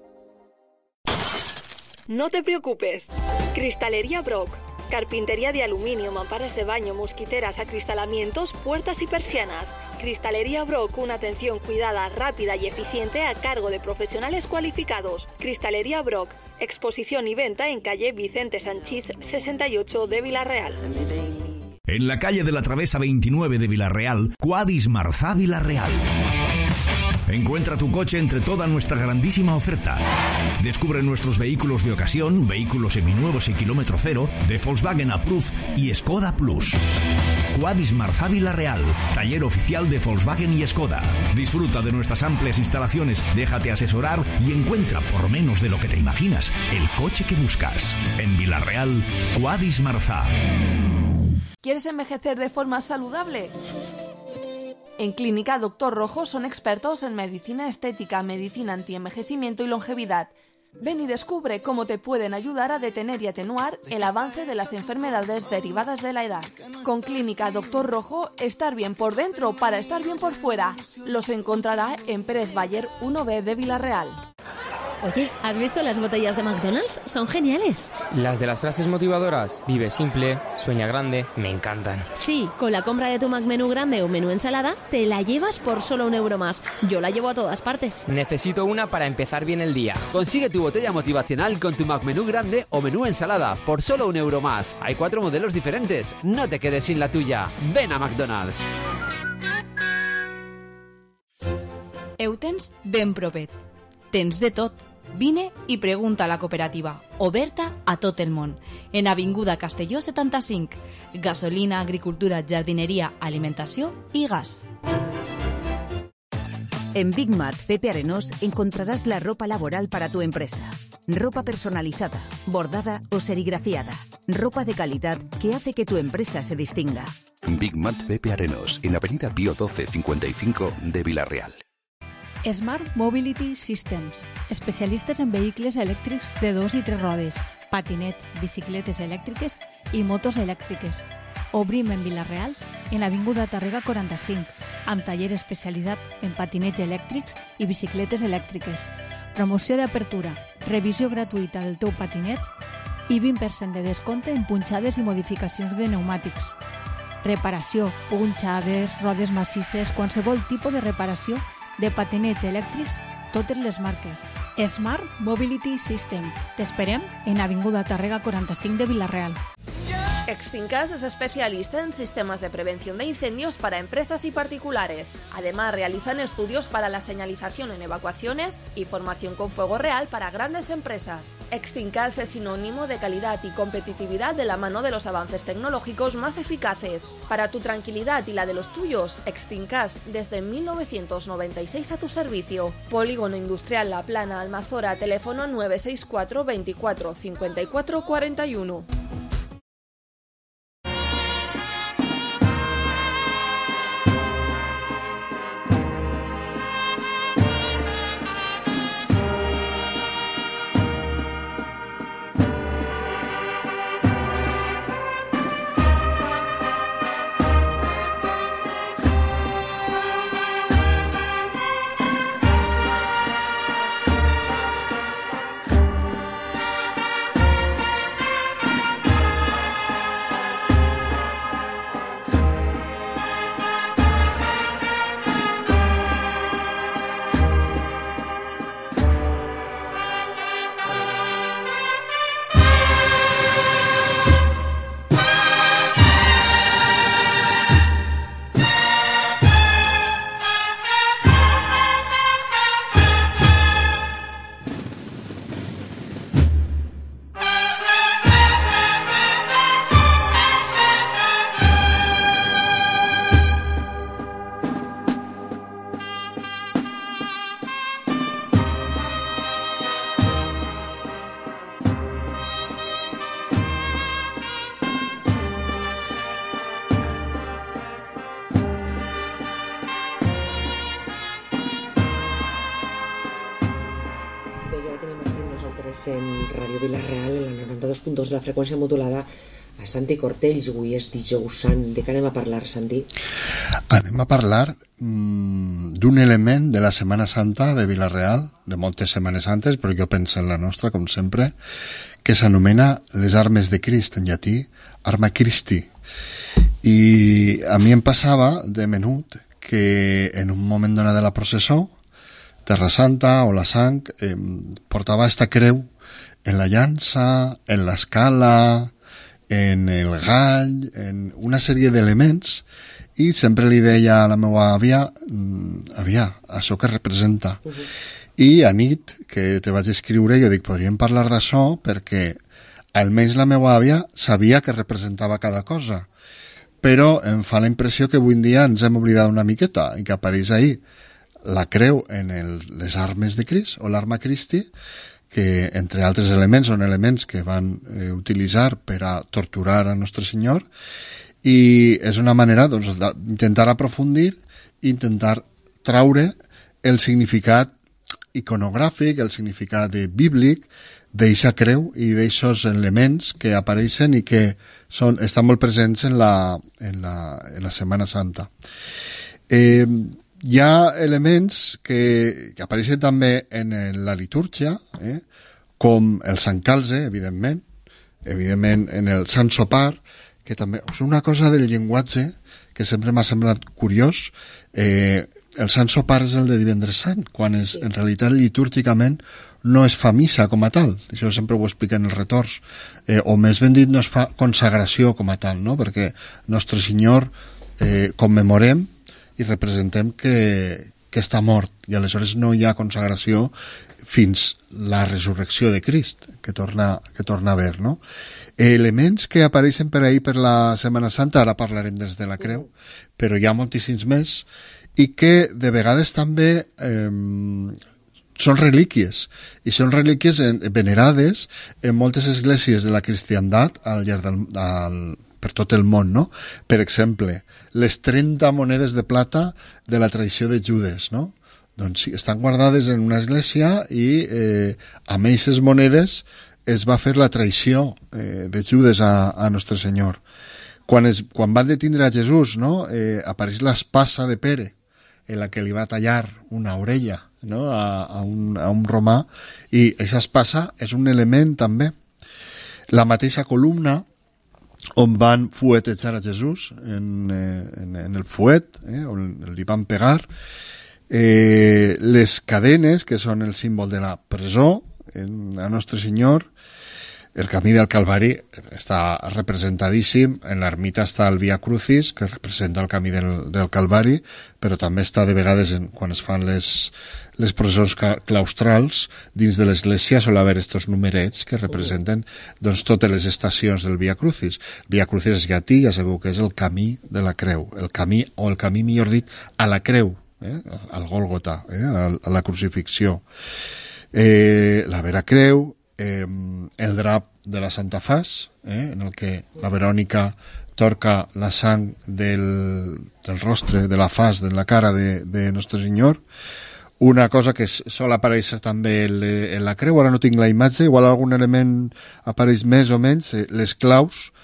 No te preocupes. Cristalería Brock. Carpintería de aluminio, mamparas de baño, mosquiteras, acristalamientos, puertas y persianas. Cristalería Brock, una atención cuidada, rápida y eficiente a cargo de profesionales cualificados. Cristalería Brock, exposición y venta en calle Vicente Sanchís 68 de Vilarreal. En la calle de la Travesa 29 de Vilarreal, Quadis Marzá Vilarreal. Encuentra tu coche entre toda nuestra grandísima oferta. Descubre nuestros vehículos de ocasión, vehículos seminuevos y kilómetro cero, de Volkswagen Approved y Skoda Plus. Quadis Marzá Vilarreal, taller oficial de Volkswagen y Skoda. Disfruta de nuestras amplias instalaciones, déjate asesorar y encuentra, por menos de lo que te imaginas, el coche que buscas. En Vilarreal, Quadis Marzá. ¿Quieres envejecer de forma saludable? En Clínica Dr. Rojo son expertos en medicina estética, medicina antienvejecimiento y longevidad. Ven y descubre cómo te pueden ayudar a detener y atenuar el avance de las enfermedades derivadas de la edad. Con Clínica Dr. Rojo, estar bien por dentro para estar bien por fuera. Los encontrará en Pérez Bayer 1B de Vilarreal. Oye, ¿has visto las botellas de McDonald's? Son geniales. Las de las frases motivadoras, vive simple, sueña grande, me encantan. Sí, con la compra de tu McMenú grande o menú ensalada, te la llevas por solo €1 más. Yo la llevo a todas partes. Necesito una para empezar bien el día. Consigue tu botella motivacional con tu McMenú grande o menú ensalada por solo €1 más. Hay 4 modelos diferentes. No te quedes sin la tuya. Ven a McDonald's. Eutens ben propet. Tens de tot. Vine i pregunta a la cooperativa, oberta a tot el món, en Avinguda Castelló 75, gasolina, agricultura, jardineria, alimentació i gas. En Big Mat Pepe Arenós encontrarás la ropa laboral para tu empresa. Ropa personalizada, bordada o serigrafiada. Ropa de calidad que hace que tu empresa se distinga. Big Mat Pepe Arenós, en Avenida Pío 12 55 de Vilarreal. Smart Mobility Systems, especialistes en vehicles elèctrics de 2 i 3 rodes, patinets, bicicletes elèctriques i motos elèctriques. Obrim en Vilarreal, en Avinguda Tàrrega 45, amb taller especialitzat en patinets elèctrics i bicicletes elèctriques. Promoció d'apertura, revisió gratuïta del teu patinet i 20% de descompte en punxades i modificacions de pneumàtics. Reparació, punxades, rodes massisses, qualsevol tipus de reparació de patinets elèctrics, totes les marques. Smart Mobility System. T'esperem en Avinguda Tàrrega 45 de Vilarreal. Extincas es especialista en sistemas de prevención de incendios para empresas y particulares. Además, realizan estudios para la señalización en evacuaciones y formación con fuego real para grandes empresas. Extincas es sinónimo de calidad y competitividad de la mano de los avances tecnológicos más eficaces. Para tu tranquilidad y la de los tuyos, Extincas desde 1996 a tu servicio. Polígono Industrial La Plana, Almazora, teléfono 964 24 54 41. sent Ràdio Vila-real en la 92.2 de la freqüència modulada a Santi Cortells. Avui és dijous sant. De què anem a parlar, Santi? Anem a parlar d'un element de la Setmana Santa de Vila-real, de moltes Setmanes Santes, però jo penso en la nostra, com sempre, que s'anomena les armes de Crist, en llatí, Arma Christi. I a mi em passava de menut que en un moment donat de la processó, Terra Santa o la sang, portava esta creu en la llança, en l'escala, en el gall, en una sèrie d'elements, i sempre li deia a la meva àvia, això que representa. I a nit, que te vaig escriure, jo dic, podríem parlar d'això, perquè almenys la meva àvia sabia que representava cada cosa, però em fa la impressió que avui en dia ens hem oblidat una miqueta, i que apareix ahir la creu en les armes de Crist, o l'arma Christi, que entre altres elements són elements que van utilitzar per a torturar a Nostre Senyor, i és una manera d'intentar aprofundir i intentar traure el significat iconogràfic, el significat bíblic d'eixa creu i d'eixos elements que apareixen i que estan molt presents en la Setmana Santa. Hi ha elements que apareixen també en la litúrgia, com el Sant Calze, evidentment en el Sant Sopar, que també és una cosa del llenguatge que sempre m'ha semblat curiós. El Sant Sopar és el de Divendres Sant, quan en realitat litúrgicament no es fa missa com a tal. Això sempre ho expliquen els retors. O més ben dit, no es fa consagració com a tal, no? Perquè Nostre Senyor commemorem i representem que està mort, i aleshores no hi ha consagració fins la resurrecció de Crist, que torna a haver, no? Elements que apareixen per ahir per la Setmana Santa, ara parlarem des de la creu, però hi ha moltíssims més, i que de vegades també són relíquies, i són relíquies venerades en moltes esglésies de la cristiandat al llarg per tot el món, no? Per exemple, les 30 monedes de plata de la traïció de Judes, no? Doncs sí, estan guardades en una església i amb aquestes monedes es va fer la traïció de Judes a Nostre Senyor. Quan van detindre a Jesús, no? Apareix l'espasa de Pere, en la que li va tallar una orella, no? a un romà, i aquesta espasa és un element també. La mateixa columna on van fuetejar a Jesús en el fuet, on li van pegar, les cadenes, que són el símbol de la presó a Nostre Senyor. El camí del Calvari està representadíssim, en l'ermita està el Via Crucis, que representa el camí del Calvari, però també està de vegades, quan es fan les processons claustrals, dins de l'església sol haver estos numerets que representen totes les estacions del Via Crucis. Via Crucis és llatí, ja sabeu que és el camí de la creu, el camí, millor dit, a la creu, al Gòlgota, a la crucifixió. La Vera Creu, el drap de la Santa Fas, en el que la Verònica torca la sang del rostre, de la fas, de la cara de Nostre Senyor. Una cosa que sol aparèixer també en la creu, ara no tinc la imatge, igual algun element apareix més o menys, els claus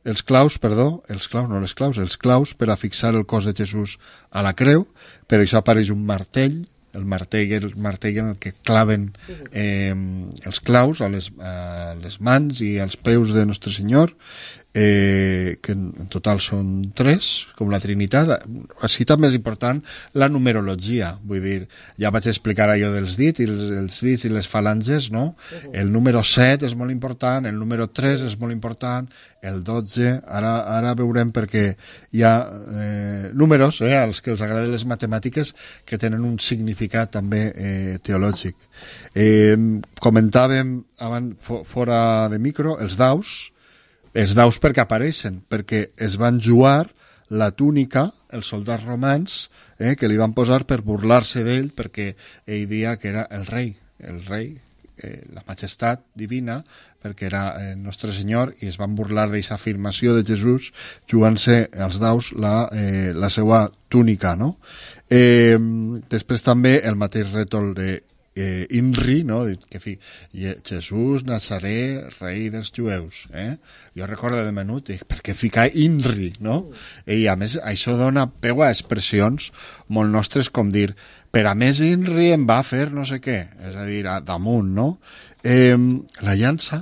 per a fixar el cos de Jesús a la creu, per això apareix un martell, el martell en el que claven els claus a les mans i als peus de Nostre Senyor, que en total són 3, com la Trinitat. Així també és important la numerologia, vull dir, ja vaig explicar allò dels dits i les falanges, no? El número 7 és molt important, el número 3 és molt important, el 12, ara veurem, perquè hi ha números, als que els agraden les matemàtiques, que tenen un significat també teològic. Comentàvem abans, fora de micro, els daus perquè apareixen, perquè es van jugar la túnica, els soldats romans, que li van posar per burlar-se d'ell, perquè ell dia que era el rei, la majestat divina, perquè era Nostre Senyor, i es van burlar d'aquesta afirmació de Jesús jugant-se als daus la seva túnica, no? Després també el mateix rètol de INRI, no? Que fi, Jesús Nazaré, rei dels jueus, Jo recordo de menut, dic, per què ficar INRI, no? I a més, això dona peu a expressions molt nostres, com dir, per a més INRI em va fer no sé què, és a dir, damunt, no? La llança,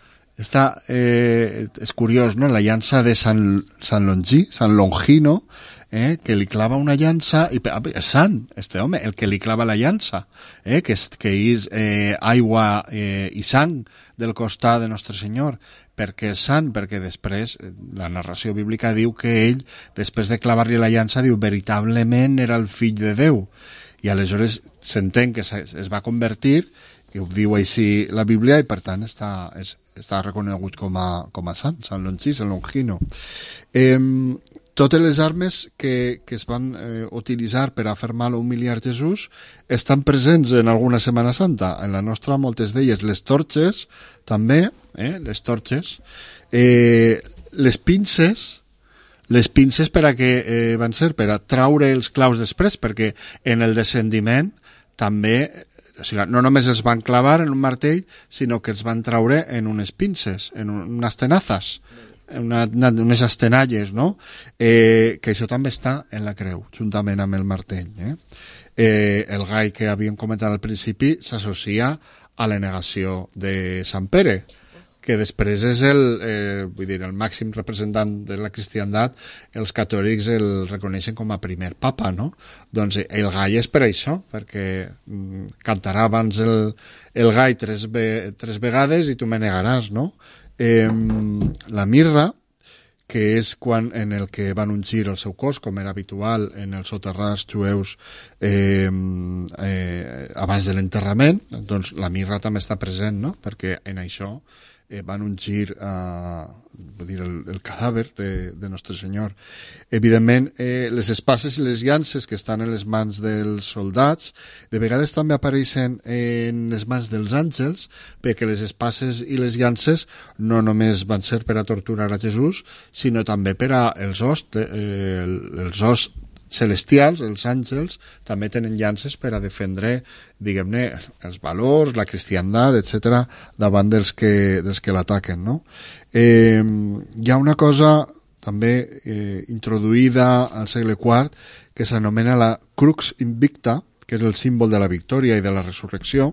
és curiós, no? La llança de Sant Longino, que li clava una llança, i és sant, home, el que li clava la llança, que és aigua i sang del costat de Nostre Senyor, perquè és sant, perquè després la narració bíblica diu que ell, després de clavar-li la llança, diu, veritablement era el fill de Déu, i aleshores s'entén que es va convertir, i ho diu així la Bíblia, i per tant està reconegut com a sant, Sant Longino. Totes les armes que es van utilitzar per a fer mal o humiliar Jesús estan presents en alguna Setmana Santa. En la nostra, moltes d'elles, les torxes, també, les torxes, les pinces per a què van ser? Per a traure els claus després, perquè en el descendiment també, o sigui, no només els van clavar en un martell, sinó que els van traure en unes pinces, en unes tenazes, unes estenalles, no? Que això també està en la creu, juntament amb el martell. El gall que havíem comentat al principi s'associa a la negació de Sant Pere, que després és el màxim representant de la cristiandat. Els catòlics el reconeixen com a primer papa, no? Doncs el gall és per això, perquè cantarà abans el gall tres vegades i tu me negaràs, no? La mirra, que és quan en el que van ungir el seu cos, com era habitual en els soterrats jueus abans de l'enterrament, doncs la mirra també està present, no? Perquè en això van ungir el cadàver de Nostre Senyor. Evidentment, les espases i les llances que estan en les mans dels soldats, de vegades també apareixen en les mans dels àngels, perquè les espases i les llances no només van ser per a torturar a Jesús, sinó també per a els hosts celestials, els àngels, també tenen llances per a defendre, diguem-ne, els valors, la cristiandat, etc., davant dels que l'ataquen, no? Hi ha una cosa també introduïda al segle IV que s'anomena la Crux Invicta, que és el símbol de la victòria i de la resurrecció.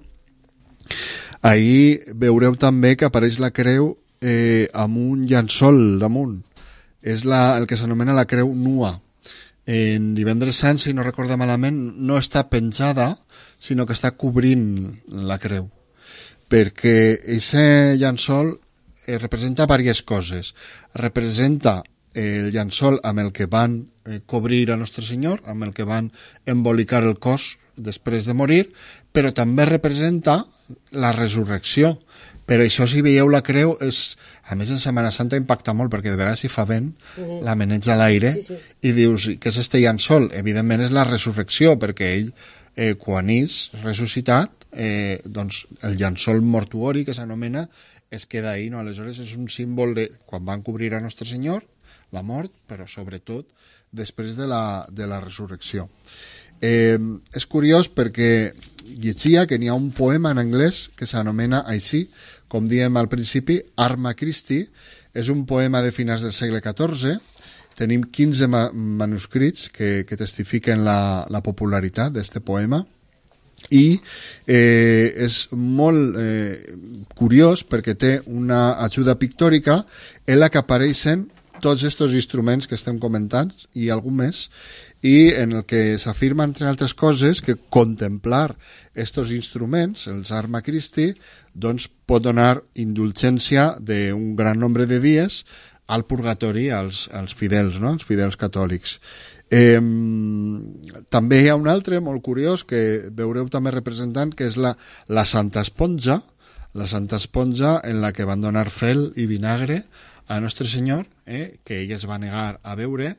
Ahí veureu també que apareix la creu amb un llençol damunt. És el que s'anomena la creu nua. En Divendres Sant, si no recordo malament, no està penjada, sinó que està cobrint la creu. Perquè aquest llençol representa diverses coses. Representa el llençol amb el que van cobrir a Nostre Senyor, amb el que van embolicar el cos després de morir, però també representa la resurrecció. Però això, si veieu la creu, a més en Setmana Santa impacta molt, perquè de vegades si fa vent, la meneig a l'aire, i dius, què és este llençol? Evidentment és la resurrecció, perquè ell, quan és ressuscitat, doncs el llençol mortuori, que s'anomena, es queda ahí, no? Aleshores és un símbol de quan van cobrir a Nostre Senyor, la mort, però sobretot després de la resurrecció. És curiós perquè llegia que n'hi ha un poema en anglès que s'anomena així, com diem al principi, Arma Christi. És un poema de finals del segle XIV. Tenim 15 manuscrits que testifiquen la popularitat d'aquest poema, i és molt curiós perquè té una ajuda pictòrica en la que apareixen tots aquests instruments que estem comentant i algun més, i en el que s'afirma, entre altres coses, que contemplar aquests instruments, els Arma Christi, doncs pot donar indulgència d'un gran nombre de dies al purgatori als fidels, no? Als fidels catòlics. També hi ha un altre molt curiós que veureu també representant, que és la Santa Esponja, en la que van donar fel i vinagre a Nostre Senyor, que ell es va negar a beure.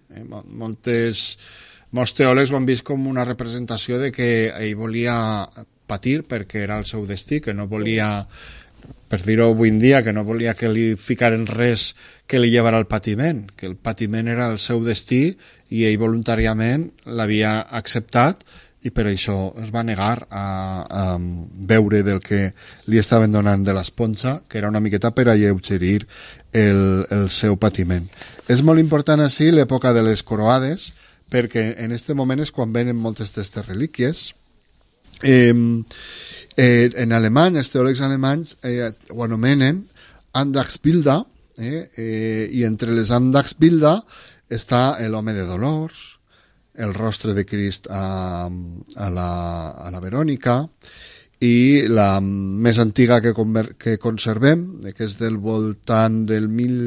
Molts teòlegs ho han vist com una representació de que ell volia patir perquè era el seu destí, que no volia, per dir-ho avui en dia, que no volia que li ficaren res que li llevara al patiment, que el patiment era el seu destí i ell voluntàriament l'havia acceptat i per això es va negar a beure del que li estaven donant de l'esponja, que era una miqueta per alleugerir el seu patiment. És molt important així l'època de les coroades, perquè en aquest moment és quan venen moltes d'aquestes relíquies. En alemany, els teòlegs alemanys ho anomenen Andachtsbilder, i entre les Andachtsbilder està l'home de dolors, el rostre de Crist a la Verònica, i la més antiga que conservem, que és del voltant del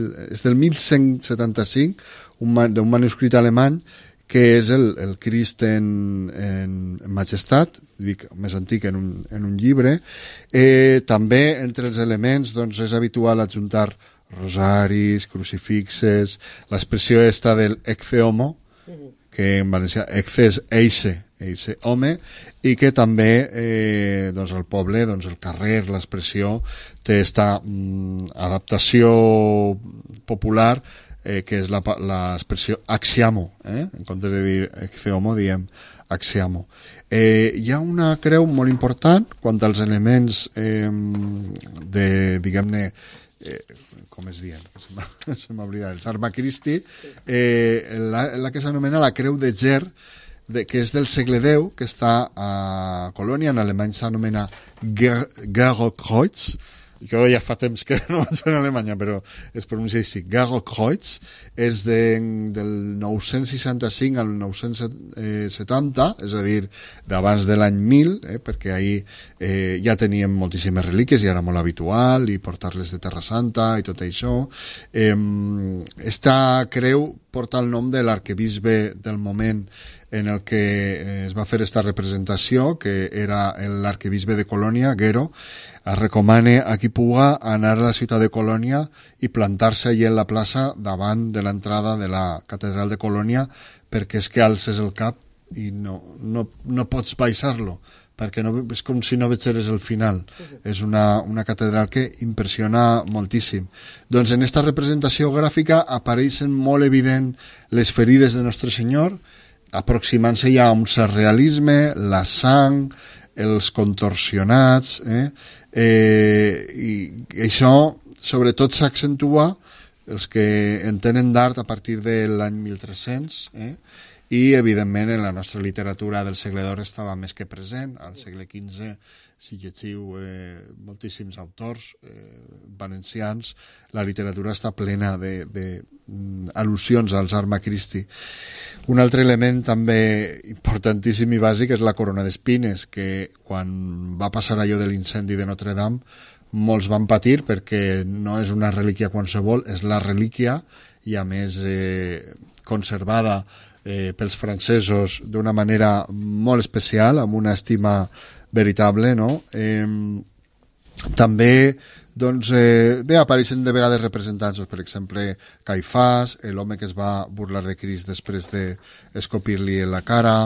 1175, d'un manuscrit alemany, que és el Crist en majestat, dic, més antic en un llibre. També entre els elements doncs, és habitual adjuntar rosaris, crucifixes, l'expressió esta del ecce homo, que en valencià ecce és eixe home, i que també doncs el poble, doncs el carrer, l'expressió, té esta adaptació popular, que és l'expressió axiamo, en comptes de dir ecce homo diem axiamo. Hi ha una creu molt important quant als elements de, diguem-ne, com es diuen, se m'ha oblidat, el Arma Christi, la que s'anomena la Creu de Ger, que és del segle X, que està a Colònia, en alemany s'anomena Gerokreuz. Jo ja fa temps que no vaig a Alemanya, però es pronuncia així, Gerokreuz, és del 965 al 970, és a dir, d'abans de l'any 1000, perquè ahir ja teníem moltíssimes relíquies i era molt habitual, i portar-les de Terra Santa i tot això. Esta creu porta el nom de l'arquebisbe del moment en el que es va fer esta representació, que era l'arquebisbe de Colònia, Gero. Es recomana a qui puga anar a la ciutat de Colònia i plantar-se allà en la plaça davant de l'entrada de la catedral de Colònia, perquè és que alces el cap i no pots baixar-lo, perquè és com si no veiés el final. És una catedral que impressiona moltíssim. Doncs en esta representació gràfica apareixen molt evident les ferides de Nostre Senyor, aproximant-se ja a un surrealisme, la sang, els contorsionats, i això sobretot s'accentua els que entenen d'art a partir de l'any 1300, i evidentment en la nostra literatura del segle d'or estava més que present. Al segle XV, si llegiu moltíssims autors valencians, la literatura està plena d'al·lusions als Arma Christi. Un altre element també importantíssim i bàsic és la corona d'espines, que quan va passar allò de l'incendi de Notre Dame molts van patir, perquè no és una relíquia qualsevol, és la relíquia, i a més conservada pels francesos d'una manera molt especial, amb una estima veritable, no? També doncs, apareixen de vegades representants, per exemple, Caifàs, l'home que es va burlar de Crist després d'escopir-li en la cara.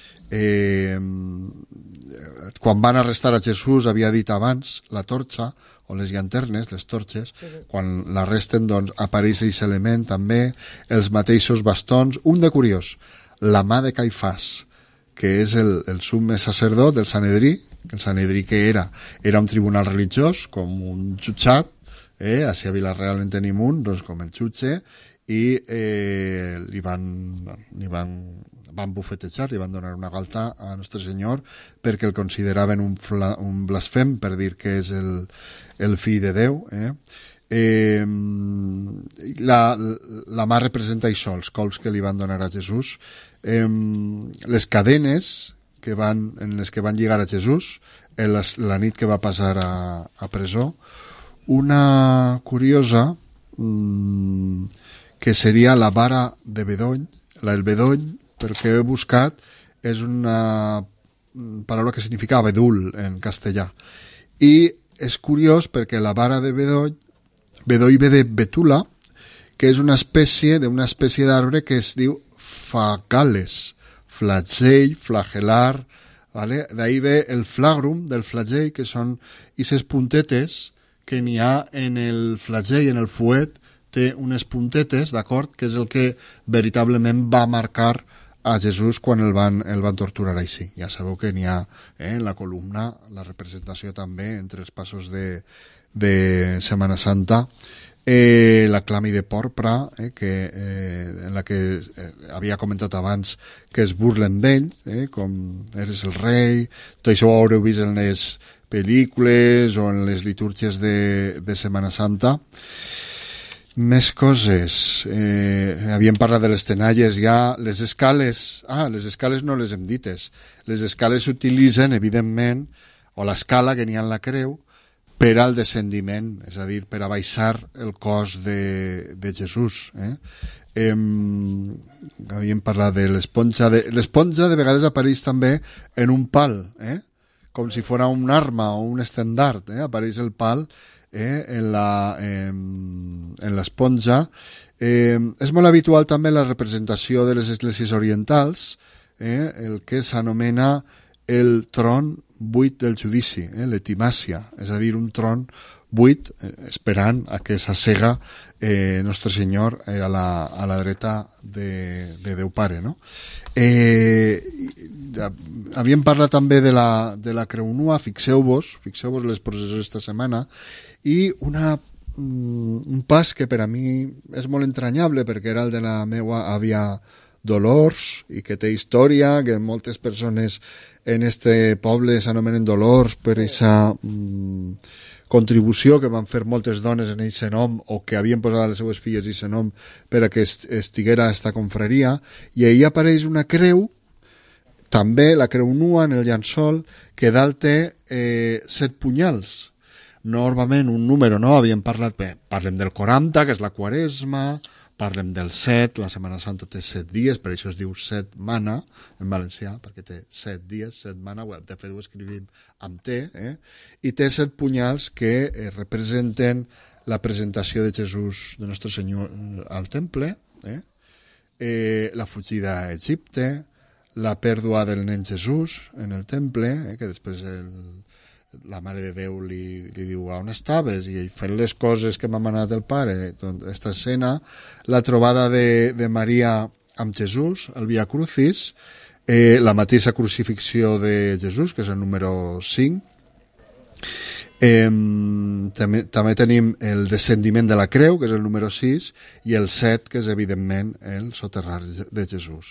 Quan van arrestar a Jesús, havia dit abans, la torxa, o les llanternes, les torxes, quan l'arresten, doncs, apareix aquest element també, els mateixos bastons. Un de curiós, la mà de Caifàs, que és el summe sacerdot del Sanedrí, el Sanedrí que era un tribunal religiós, com un jutjat, així a Vila-real en tenim un, doncs com el jutge, i li van bufetejar, li van donar una galta a Nostre Senyor perquè el consideraven un blasfem, per dir que és el fill de Déu. La mà representa això, els colps que li van donar a Jesús, les cadenes en les que van lligar a Jesús la nit que va passar a presó. Una curiosa que seria la vara de bedoll. El bedoll, perquè he buscat, és una paraula que significa abedul en castellà, i és curiós perquè la vara de bedoll ve de betula, que és una espècie d'arbre que es diu fagales, flagell, flagelar, ¿vale? D'ahí ve el flagrum del flagell, que són aquestes puntetes que n'hi ha en el flagell, en el fuet, té unes puntetes, d'acord, que és el que veritablement va marcar a Jesús quan el van torturar així. Ja sabeu que n'hi ha en la columna la representació també entre els passos de Setmana Santa, la clami de porpra, en la que havia comentat abans que es burlen d'ell, com eres el rei, tot això ho haureu vist en les pel·lícules o en les litúrgies de Setmana Santa. Més coses. Havíem parlat de les tenalles ja. Les escales no les hem dites. Les escales s'utilitzen, evidentment, o l'escala que n'hi ha en la creu, per al descendiment, és a dir, per a baixar el cos de Jesús. Havíem parlat de l'esponja. L'esponja de vegades apareix també en un pal, com si fos un arma o un estendard. Apareix el pal en l'esponja. És molt habitual també la representació de les esglésies orientals, el que s'anomena el tron buit del judici, l'etimàcia, és a dir, un tron buit esperant a que s'assega Nostre Senyor a la dreta de Déu Pare, no? Havíem parlat també de la creu nua. Fixeu-vos les processions esta setmana, i un pas que per a mi és molt entranyable, perquè era el de la meva àvia Dolors, i que té història, que moltes persones en este poble s'anomenen Dolors per aquesta contribució que van fer moltes dones en aquest nom, o que havien posat a les seues filles aquest nom per a que estiguera esta confraria, i ahí apareix una creu, també la creu nua en el llençol, que dalt té 7 punyals. Normalment un número, no? Parlem del 40, que és la Quaresma, parlem del 7, la Setmana Santa té 7 dies, per això es diu setmana en valencià, perquè té 7 dies, setmana, de fet ho escrivim amb T, i té 7 punyals que representen la presentació de Jesús, de Nostre Senyor, al temple, la fugida a Egipte, la pèrdua del nen Jesús en el temple, que després la Mare de Déu li diu on estaves, i fent les coses que m'ha manat el Pare, aquesta escena, la trobada de Maria amb Jesús, el Via Crucis, la mateixa crucifixió de Jesús, que és el número 5. També tenim el descendiment de la creu, que és el número 6, i el 7, que és evidentment el soterrar de Jesús.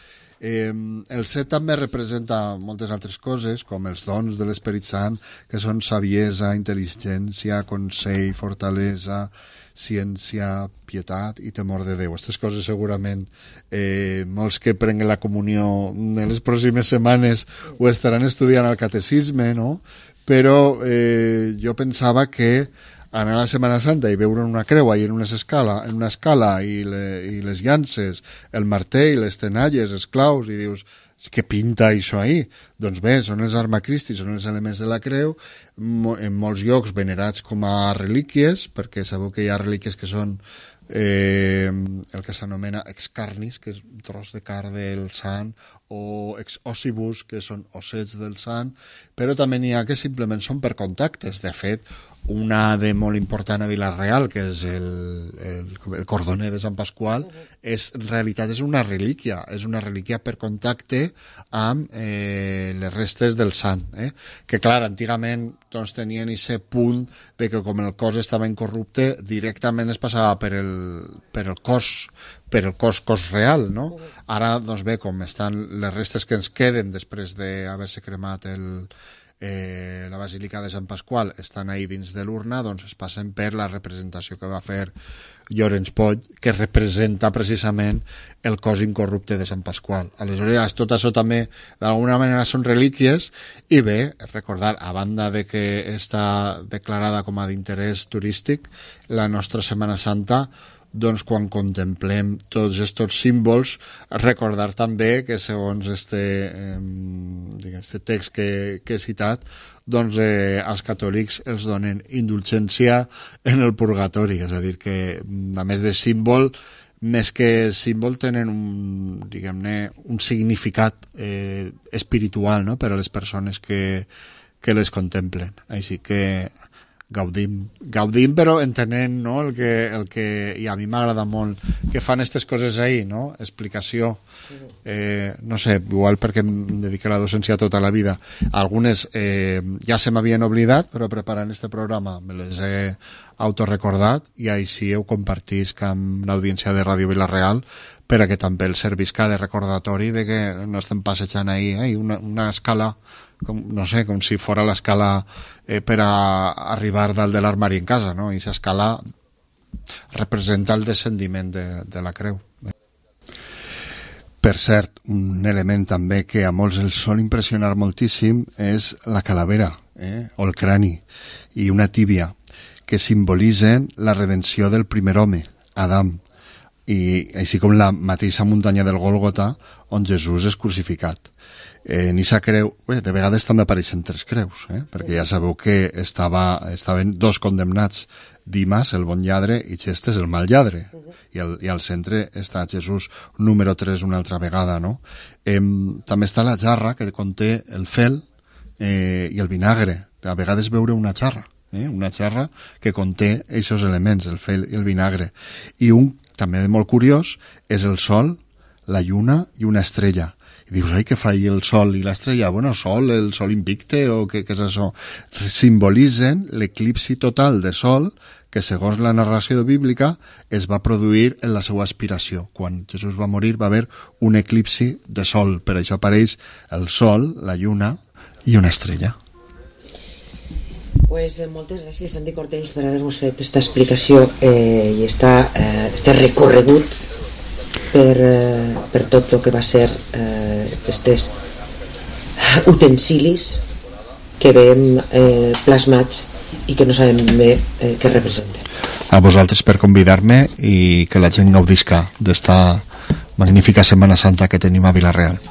El 7 també representa moltes altres coses, com els dons de l'Esperit Sant, que són saviesa, intel·ligència, consell, fortalesa, ciència, pietat i temor de Déu. Aquestes coses segurament molts que prenguen la comunió en les pròximes setmanes ho estaran estudiant al catecisme, no? Però jo pensava que anar a la Setmana Santa i veure una creu i en una escala i les llances, el martell, les tenalles, els claus, i dius, què pinta això ahí? Doncs bé, són els Arma Christi, són els elements de la creu, en molts llocs venerats com a relíquies, perquè sabeu que hi ha relíquies que són el que s'anomena ex carnis, que és un tros de carn del sant, o ex ossibus, que són ossets del sant, però també n'hi ha que simplement són per contactes. De fet, una de molt important a Vila-real, que és el cordoner de Sant Pasqual, en realitat és una relíquia per contacte amb les restes del sant, que clar, antigament doncs, tenien aquest punt de que com el cos estava incorrupte, directament es passava per el cos real, no? Ara, doncs bé, com estan les restes que ens queden després d'haver-se cremat la Basílica de Sant Pasqual, estan ahí dins de l'urna, doncs es passen per la representació que va fer Llorenç Poll, que representa precisament el cos incorrupte de Sant Pasqual. Aleshores, tot això també d'alguna manera són relíquies, i bé, recordar, a banda de que està declarada com a d'interès turístic, la nostra Setmana Santa, doncs quan contemplem tots aquests símbols, recordar també que segons este text que he citat, doncs als catòlics els donen indulgència en el purgatori, és a dir que a més de símbol, més que símbol tenen un significat espiritual, no?, per a les persones que les contemplen. Així que gaudim però entenent, no, el que i a mi m'agrada molt que fan aquestes coses ahí, no? Explicació, no sé, igual perquè em dedico a la docència tota la vida, algunes ja se m'havien oblidat, però preparant este programa me les he autorecordat i així ho compartisc amb l'audiència de Ràdio Vila-real perquè també el servisca de recordatori de que no estem passejant ahí una escala, no sé, com si fora l'escala per a arribar dalt de l'armari en casa, no? I aquesta escala representa el descendiment de la creu. Per cert, un element també que a molts els sol impressionar moltíssim és la calavera, o el crani, i una tíbia, que simbolitzen la redenció del primer home, Adam, i així com la mateixa muntanya del Gòlgota on Jesús és crucificat. En aquesta creu, de vegades també apareixen 3 creus, perquè ja sabeu que estaven 2 condemnats, Dimas, el bon lladre, i Xestes, el mal lladre, i al centre està Jesús, número 3 una altra vegada, no? També està la jarra que conté el fel i el vinagre, a vegades veure una jarra que conté aquests elements, el fel i el vinagre, i un també molt curiós és el sol, la lluna i una estrella. I dius, ai, què fa el sol i l'estrella? Bueno, el sol invicte, o què és això? Simbolitzen l'eclipsi total de sol que, segons la narració bíblica, es va produir en la seva aspiració. Quan Jesús va morir va haver un eclipsi de sol, per això apareix el sol, la lluna i una estrella. Pues moltes gràcies, Santi Cortells, per haver-nos fet aquesta explicació i este recorregut per tot el que va ser estes utensilis que veiem plasmats i que no sabem bé què representen. A vosaltres per convidar-me i que la gent gaudisca d'esta magnífica Setmana Santa que tenim a Vila-real.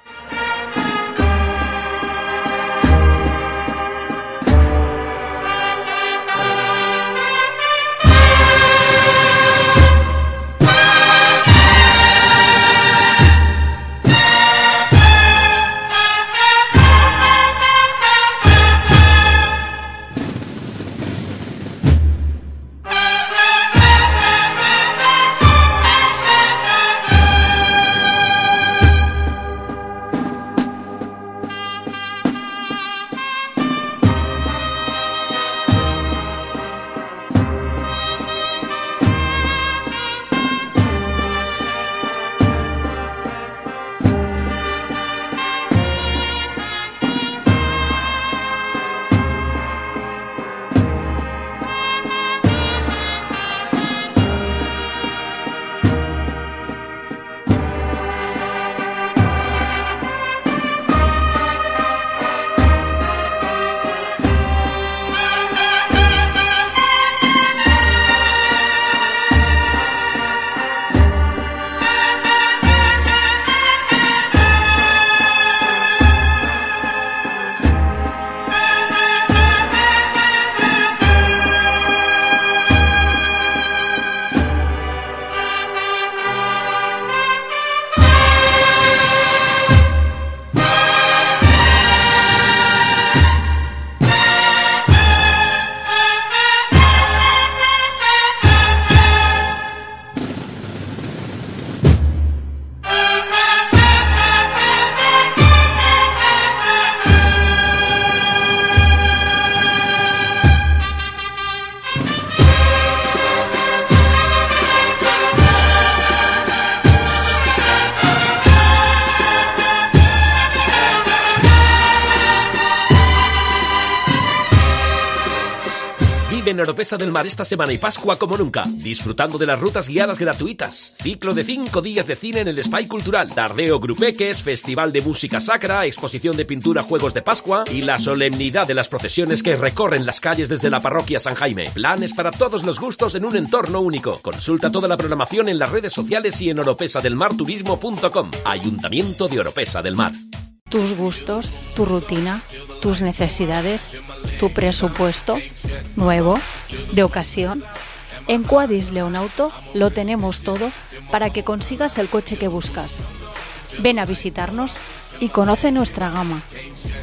En Oropesa del Mar esta semana y Pascua como nunca, disfrutando de las rutas guiadas gratuitas, ciclo de 5 días de cine en el Espai Cultural, tardeo grupeques, festival de música sacra, exposición de pintura, juegos de Pascua y la solemnidad de las procesiones que recorren las calles desde la parroquia San Jaime. Planes para todos los gustos en un entorno único. Consulta toda la programación en las redes sociales y en oropesadelmarturismo.com. Ayuntamiento de Oropesa del Mar. Tus gustos, tu rutina, tus necesidades, tu presupuesto, nuevo, de ocasión. En Quadis León Auto lo tenemos todo para que consigas el coche que buscas. Ven a visitarnos y conoce nuestra gama.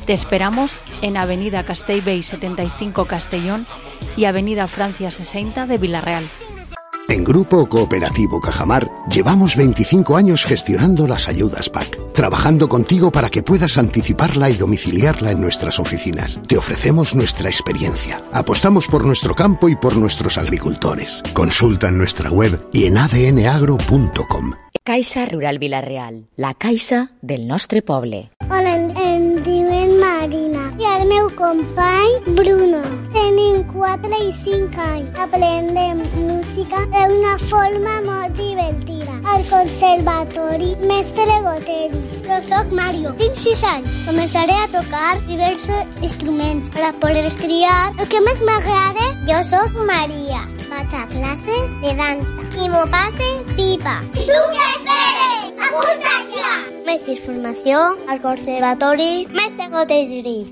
Te esperamos en Avenida Castellbell 75 Castellón y Avenida Francia 60 de Vila-real. En Grupo Cooperativo Cajamar llevamos 25 años gestionando las ayudas PAC, trabajando contigo para que puedas anticiparla y domiciliarla en nuestras oficinas. Te ofrecemos nuestra experiencia. Apostamos por nuestro campo y por nuestros agricultores. Consulta en nuestra web y en adnagro.com. Caixa Rural Vila-real, la caixa del nostre poble. Hola, em diuen Marina i el meu company Bruno. Tenim 4 i 5 anys. Aprendem música d'una forma molt divertida. Al conservatori Mestre Goteris. Jo soc Mario, tinc 6 anys. Començaré a tocar diversos instruments per poder triar el que més m'agrada. Jo soc Maria. Vaig a classes de dansa i m'ho passe pipa. I tu què esperes? Apunta't ja! Més informació al Conservatori Mestre Goteris.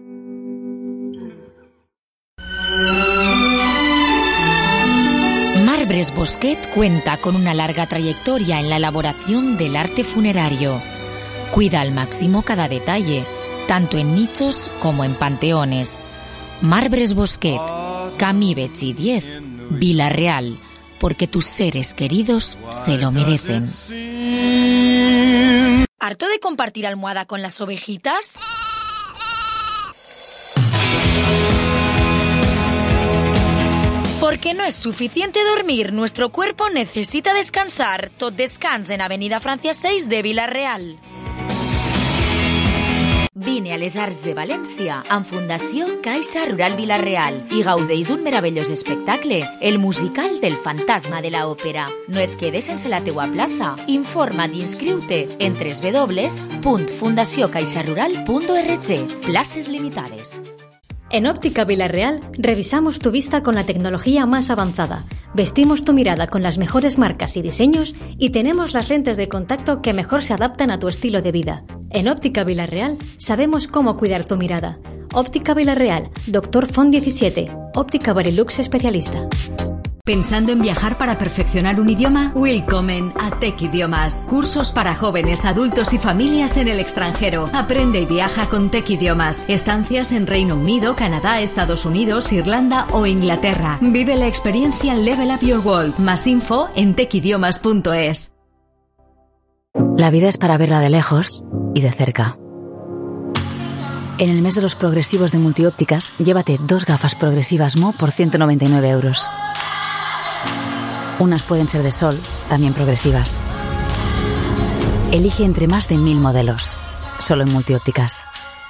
Marbres Bosquet cuenta con una larga trayectoria en la elaboración del arte funerario. Cuida al máximo cada detalle, tanto en nichos como en panteones. Marbres Bosquet, Camí Betxí 10, Vila-real, porque tus seres queridos se lo merecen. ¿Harto de compartir almohada con las ovejitas? Porque no es suficiente dormir, nuestro cuerpo necesita descansar. Tot descans en Avenida Francia 6 de Vila-real. Vine a les Arts de València amb Fundació Caixa Rural Vila-real i gaudeix d'un meravellós espectacle, el musical del fantasma de la òpera. No et quedes sense la teua plaça. Informa't i inscriu-te en www.fundaciocaixarural.org. Places limitades. En Óptica Vila-real revisamos tu vista con la tecnología más avanzada. Vestimos tu mirada con las mejores marcas y diseños y tenemos las lentes de contacto que mejor se adaptan a tu estilo de vida. En Óptica Vila-real sabemos cómo cuidar tu mirada. Óptica Vila-real, Dr. Font 17, Óptica Barilux especialista. ¿Pensando en viajar para perfeccionar un idioma? Willkommen a Tech Idiomas. Cursos para jóvenes, adultos y familias en el extranjero. Aprende y viaja con Tech Idiomas. Estancias en Reino Unido, Canadá, Estados Unidos, Irlanda o Inglaterra. Vive la experiencia Level Up Your World. Más info en techidiomas.es. La vida es para verla de lejos y de cerca. En el mes de los progresivos de Multiópticas, llévate 2 gafas progresivas Mo por 199 euros. Unas pueden ser de sol, también progresivas. Elige entre más de 1000 modelos, solo en Multiópticas.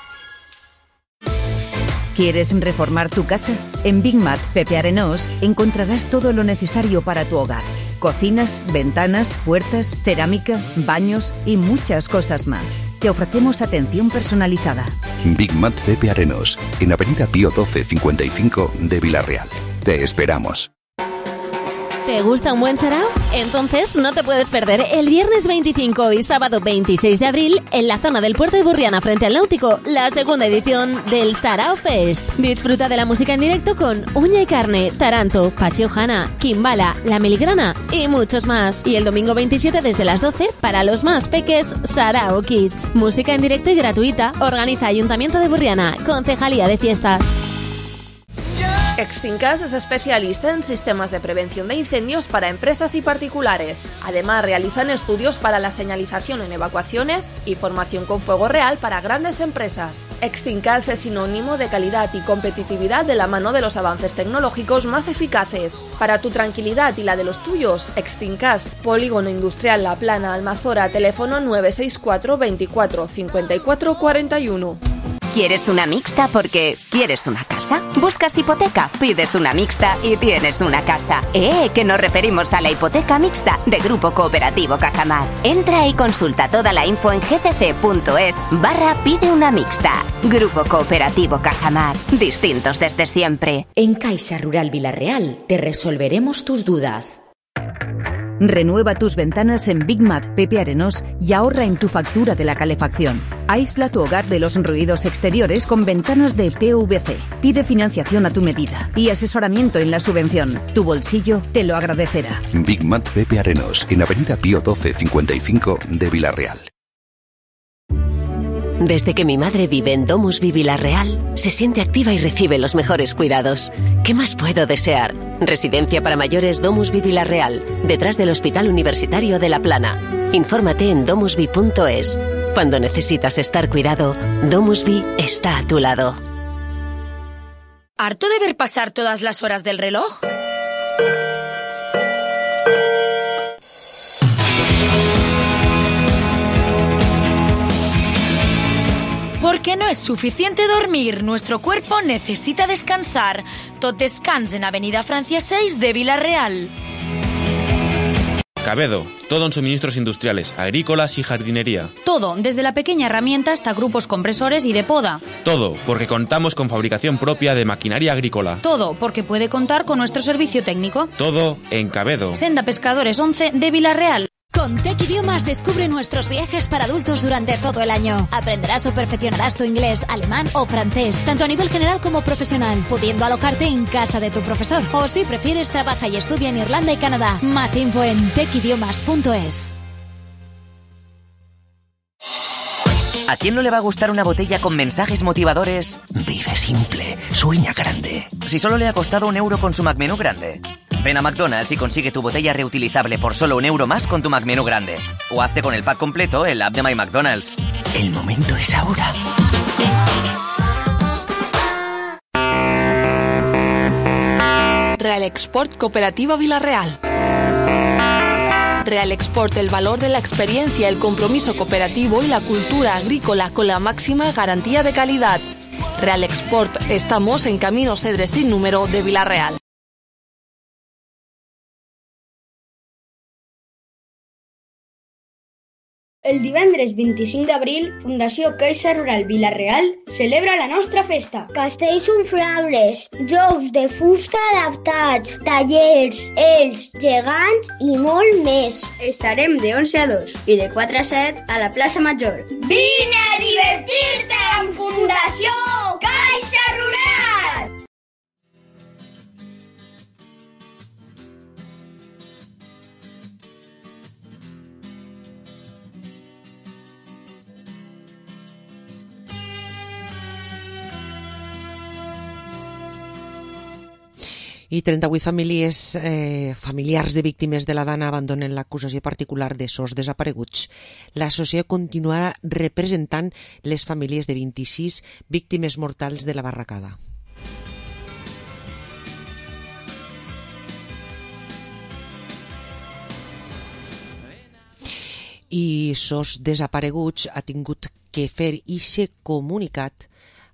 ¿Quieres reformar tu casa? En Big Mat Pepe Arenós encontrarás todo lo necesario para tu hogar. Cocinas, ventanas, puertas, cerámica, baños y muchas cosas más. Te ofrecemos atención personalizada. Big Mat Pepe Arenós, en Avenida Pío 12 55 de Vila-real. Te esperamos. ¿Te gusta un buen sarao? Entonces no te puedes perder el viernes 25 y sábado 26 de abril en la zona del Puerto de Burriana frente al Náutico, la segunda edición del Sarao Fest. Disfruta de la música en directo con Uña y Carne, Taranto, Pachi Ojana, Kimbala, La Miligrana y muchos más. Y el domingo 27 desde las 12 para los más peques, Sarao Kids. Música en directo y gratuita. Organiza Ayuntamiento de Burriana, Concejalía de Fiestas. Extinkas es especialista en sistemas de prevención de incendios para empresas y particulares. Además, realizan estudios para la señalización en evacuaciones y formación con fuego real para grandes empresas. Extinkas es sinónimo de calidad y competitividad de la mano de los avances tecnológicos más eficaces. Para tu tranquilidad y la de los tuyos, Extinkas, Polígono Industrial La Plana, Almazora, teléfono 964 24 54 41. ¿Quieres una mixta porque quieres una casa? ¿Buscas hipoteca? Pides una mixta y tienes una casa. Que nos referimos a la hipoteca mixta de Grupo Cooperativo Cajamar. Entra y consulta toda la info en gcc.es/pide una mixta. Grupo Cooperativo Cajamar. Distintos desde siempre. En Caixa Rural Vila-real te resolveremos tus dudas. Renueva tus ventanas en Big Mat Pepe Arenós y ahorra en tu factura de la calefacción. Aísla tu hogar de los ruidos exteriores con ventanas de PVC. Pide financiación a tu medida y asesoramiento en la subvención. Tu bolsillo te lo agradecerá. Big Mat Pepe Arenós, en Avenida Pío 12 55 de Vila-real. Desde que mi madre vive en Domusvi Vilarreal, se siente activa y recibe los mejores cuidados. ¿Qué más puedo desear? Residencia para mayores Domusvi Vilarreal, detrás del Hospital Universitario de La Plana. Infórmate en domusvi.es. Cuando necesitas estar cuidado, Domusvi está a tu lado. ¿Harto de ver pasar todas las horas del reloj? Porque no es suficiente dormir, nuestro cuerpo necesita descansar. Tot descans en Avenida Francia 6 de Vilarreal. Cabedo, todo en suministros industriales, agrícolas y jardinería. Todo, desde la pequeña herramienta hasta grupos compresores y de poda. Todo, porque contamos con fabricación propia de maquinaria agrícola. Todo, porque puede contar con nuestro servicio técnico. Todo en Cabedo. Senda Pescadores 11 de Vilarreal. Con Tech Idiomas descubre nuestros viajes para adultos durante todo el año. Aprenderás o perfeccionarás tu inglés, alemán o francés, tanto a nivel general como profesional, pudiendo alojarte en casa de tu profesor. O si prefieres, trabaja y estudia en Irlanda y Canadá. Más info en techidiomas.es. ¿A quién no le va a gustar una botella con mensajes motivadores? Vive simple, sueña grande. Si solo le ha costado €1 con su McMenú grande. Ven a McDonald's y consigue tu botella reutilizable por solo €1 más con tu McMenú grande. O hazte con el pack completo en la app de My McDonald's. El momento es ahora. Real Export Cooperativa Vilarreal. Real Export, el valor de la experiencia, el compromiso cooperativo y la cultura agrícola con la máxima garantía de calidad. Real Export, estamos en Camino Cedres sin número de Vilarreal. El divendres 25 d'abril, Fundació Caixa Rural Vilarreal celebra la nostra festa. Castells inflables, jocs de fusta adaptats, tallers, ells, gegants i molt més. Estarem de 11 a 2 i de 4 a 7 a la plaça Major. Vine a divertir-te amb Fundació Caixa Rural! I 38 familiars de víctimes de la Dana abandonen l'acusació particular de sos desapareguts. L'associació continuarà representant les famílies de 26 víctimes mortals de la barracada. I sos desapareguts ha tingut que fer ixe comunicat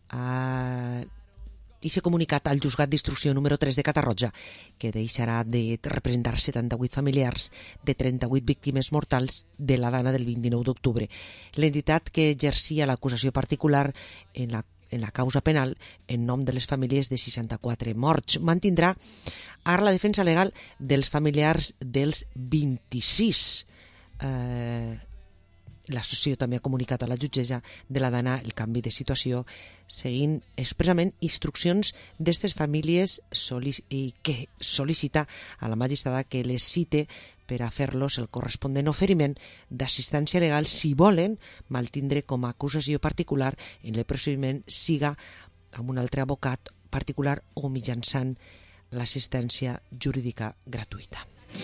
al Juzgat d'Instrucció número 3 de Catarroja, que deixarà de representar 78 familiars de 38 víctimes mortals de la Dana del 29 d'octubre. L'entitat que exercia l'acusació particular en la causa penal en nom de les famílies de 64 morts mantindrà ara la defensa legal dels familiars dels 26. L'associació també ha comunicat a la jutgessa de la Dana el canvi de situació seguint expressament instruccions d'aquestes famílies que sol·licita a la magistrada que les cite per a fer-los el corresponent oferiment d'assistència legal si volen mantindre com a acusació particular en el procediment siga amb un altre abocat particular o mitjançant l'assistència jurídica gratuïta.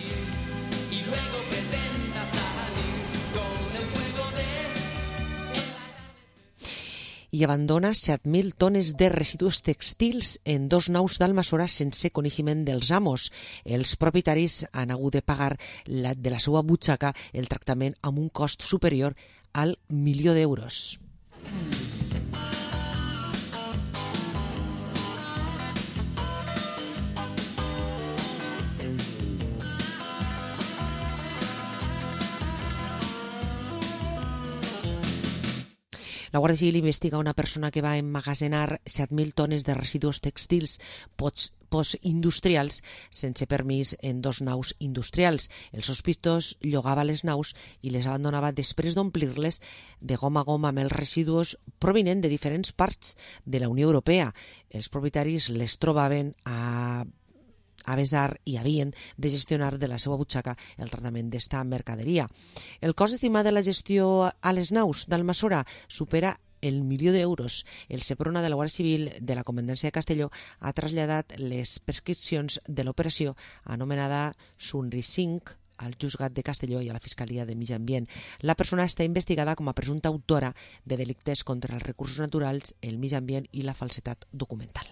I abandona 7.000 tones de residus textils en 2 naus d'Almassora sense coneixement dels amos. Els propietaris han hagut de pagar de la seva butxaca el tractament amb un cost superior al €1.000.000. La Guàrdia Civil investiga una persona que va emmagazenar 7.000 tones de residus textils postindustrials sense permís en 2 naus industrials. El sospitós llogava les naus i les abandonava després d'omplir-les de goma a goma amb els residus provinent de diferents parts de la Unió Europea. Els propietaris les trobaven a besar i havien de gestionar de la seva butxaca el tractament d'esta mercaderia. El cost estimat de la gestió a les naus d'Almassora supera el €1.000.000. El Seprona de la Guàrdia Civil de la Comandància de Castelló ha traslladat les prescripcions de l'operació anomenada Sunri 5 al Juzgat de Castelló i a la Fiscalia de Medi Ambient. La persona està investigada com a presumpta autora de delictes contra els recursos naturals, el medi ambient i la falsedat documental.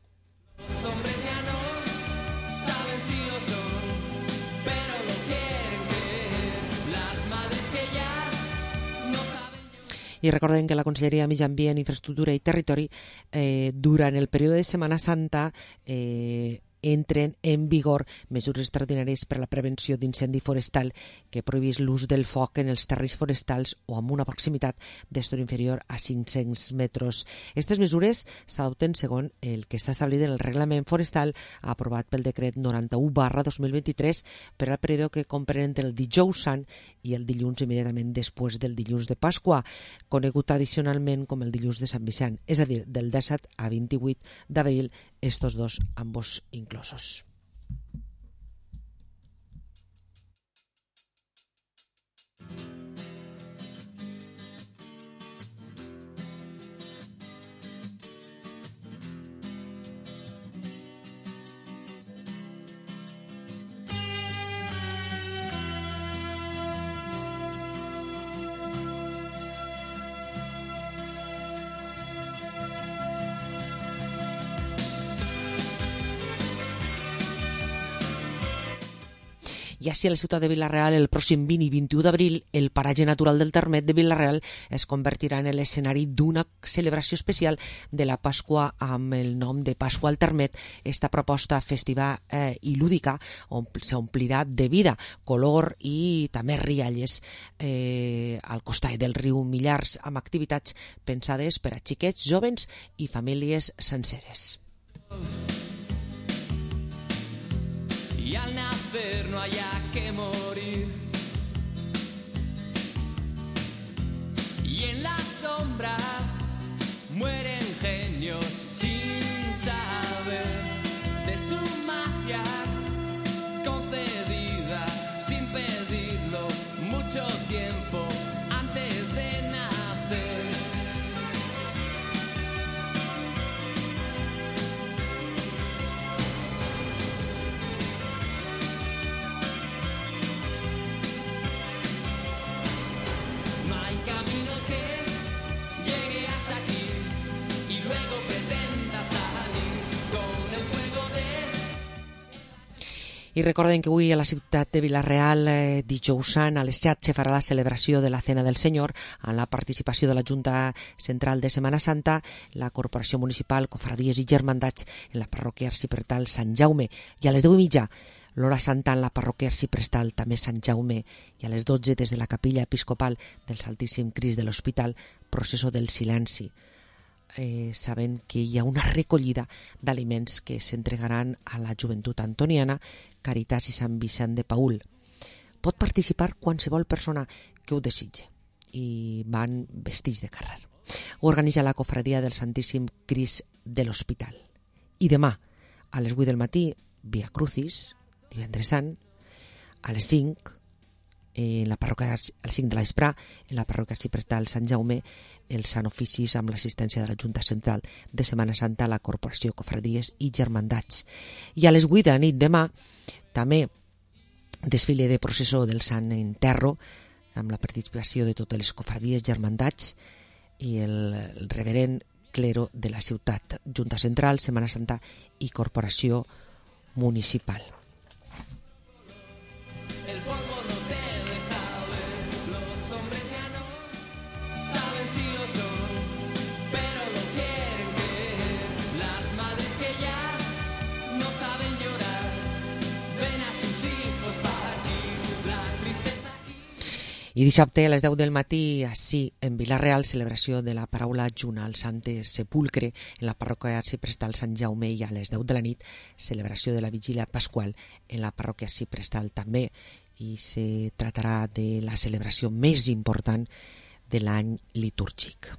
I recordem que la Conselleria de Medi Ambient, Infraestructura i Territori durant el període de Setmana Santa entren en vigor mesures extraordinàries per a la prevenció d'incendi forestal que prohibís l'ús del foc en els terrenys forestals o amb una proximitat d'estor inferior a 500 metres. Aquestes mesures s'adopten segons el que està establit en el reglament forestal aprovat pel decret 91/2023 per al període que comprèn entre el dijous sant i el dilluns immediatament després del dilluns de Pasqua, conegut addicionalment com el dilluns de Sant Vicent, és a dir, del 17 a 28 d'abril, estos dos ambos inclosos. I així a la ciutat de Vila-real el pròxim 20 i 21 d'abril el paratge natural del Termet de Vila-real es convertirà en l'escenari d'una celebració especial de la Pasqua amb el nom de Pasqua al Termet. Esta proposta festiva i lúdica s'omplirà de vida, color i també rialles al costat del riu Millars amb activitats pensades per a xiquets, jovens i famílies senceres. Y al nacer no haya que morir. Y en la sombra mueren genios sin saber de su magia concedida sin pedirlo mucho tiempo antes de nacer. I recordem que avui a la ciutat de Vila-real, dijous sant, a les 7 se farà la celebració de la Cena del Senyor amb la participació de la Junta Central de Setmana Santa, la Corporació Municipal, Cofradies i Germandats en la parròquia arxiprestal Sant Jaume. I a les 10:30 l'hora santa en la parròquia arxiprestal també Sant Jaume, i a les 12 des de la capella episcopal del Santíssim Crist de l'Hospital, processó del silenci. Saben que hi ha una recollida d'aliments que s'entregaran a la joventut antoniana, Caritas i Sant Vicent de Paül. Pot participar qualsevol persona que ho desitge i van vestits de carrer. Ho organitza la cofradia del Santíssim Crist de l'Hospital. I demà, a les 8 del matí, Via Crucis, divendres sant, a les 5, en la parròquia, a les 5 de la vespre, en la parròquia arxiprestal Sant Jaume, els Sant Oficis amb l'assistència de la Junta Central de Setmana Santa, la Corporació Cofradies i Germandats. I a les 8 de la nit demà, també desfile de processó del Sant Enterro, amb la participació de totes les cofradies, germandats i el reverend clero de la ciutat, Junta Central, Setmana Santa i Corporació Municipal. I dissabte a les 10 del matí, així, en Vila-real, celebració de la paraula junt al Sant Sepulcre en la parròquia arxiprestal Sant Jaume, i a les 10 de la nit, celebració de la vigília pasqual en la parròquia arxiprestal també, i se tratarà de la celebració més important de l'any litúrgic.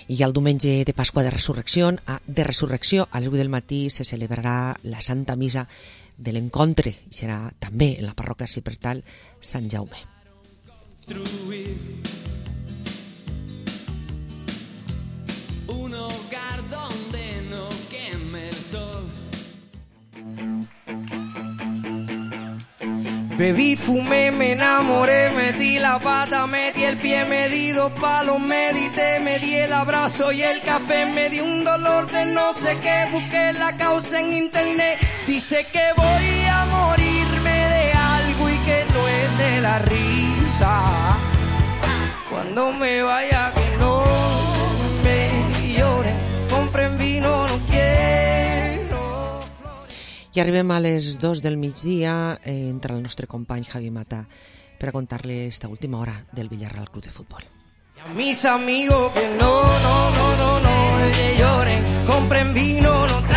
I el diumenge de Pasqua de Resurrecció, a les 8 del matí, se celebrarà la Santa Missa de l'Encontre, i serà també en la parròquia arxiprestal Sant Jaume. Un hogar donde no queme el sol. Bebí, fumé, me enamoré, metí la pata, metí el pie, me di 2 palos, medité, me di el abrazo y el café, me di un dolor de no sé qué, busqué la causa en internet, dice que voy a morirme de algo y que no es de la risa, cuando me vaya que no me lloren, compren vino, no quiero. I arribem a les 2 del migdia, entra el nostre company Javi Mata per a contar-li esta última hora del Villarreal Club de Futbol. Y a mis amigos que no, que lloren, compren vino, no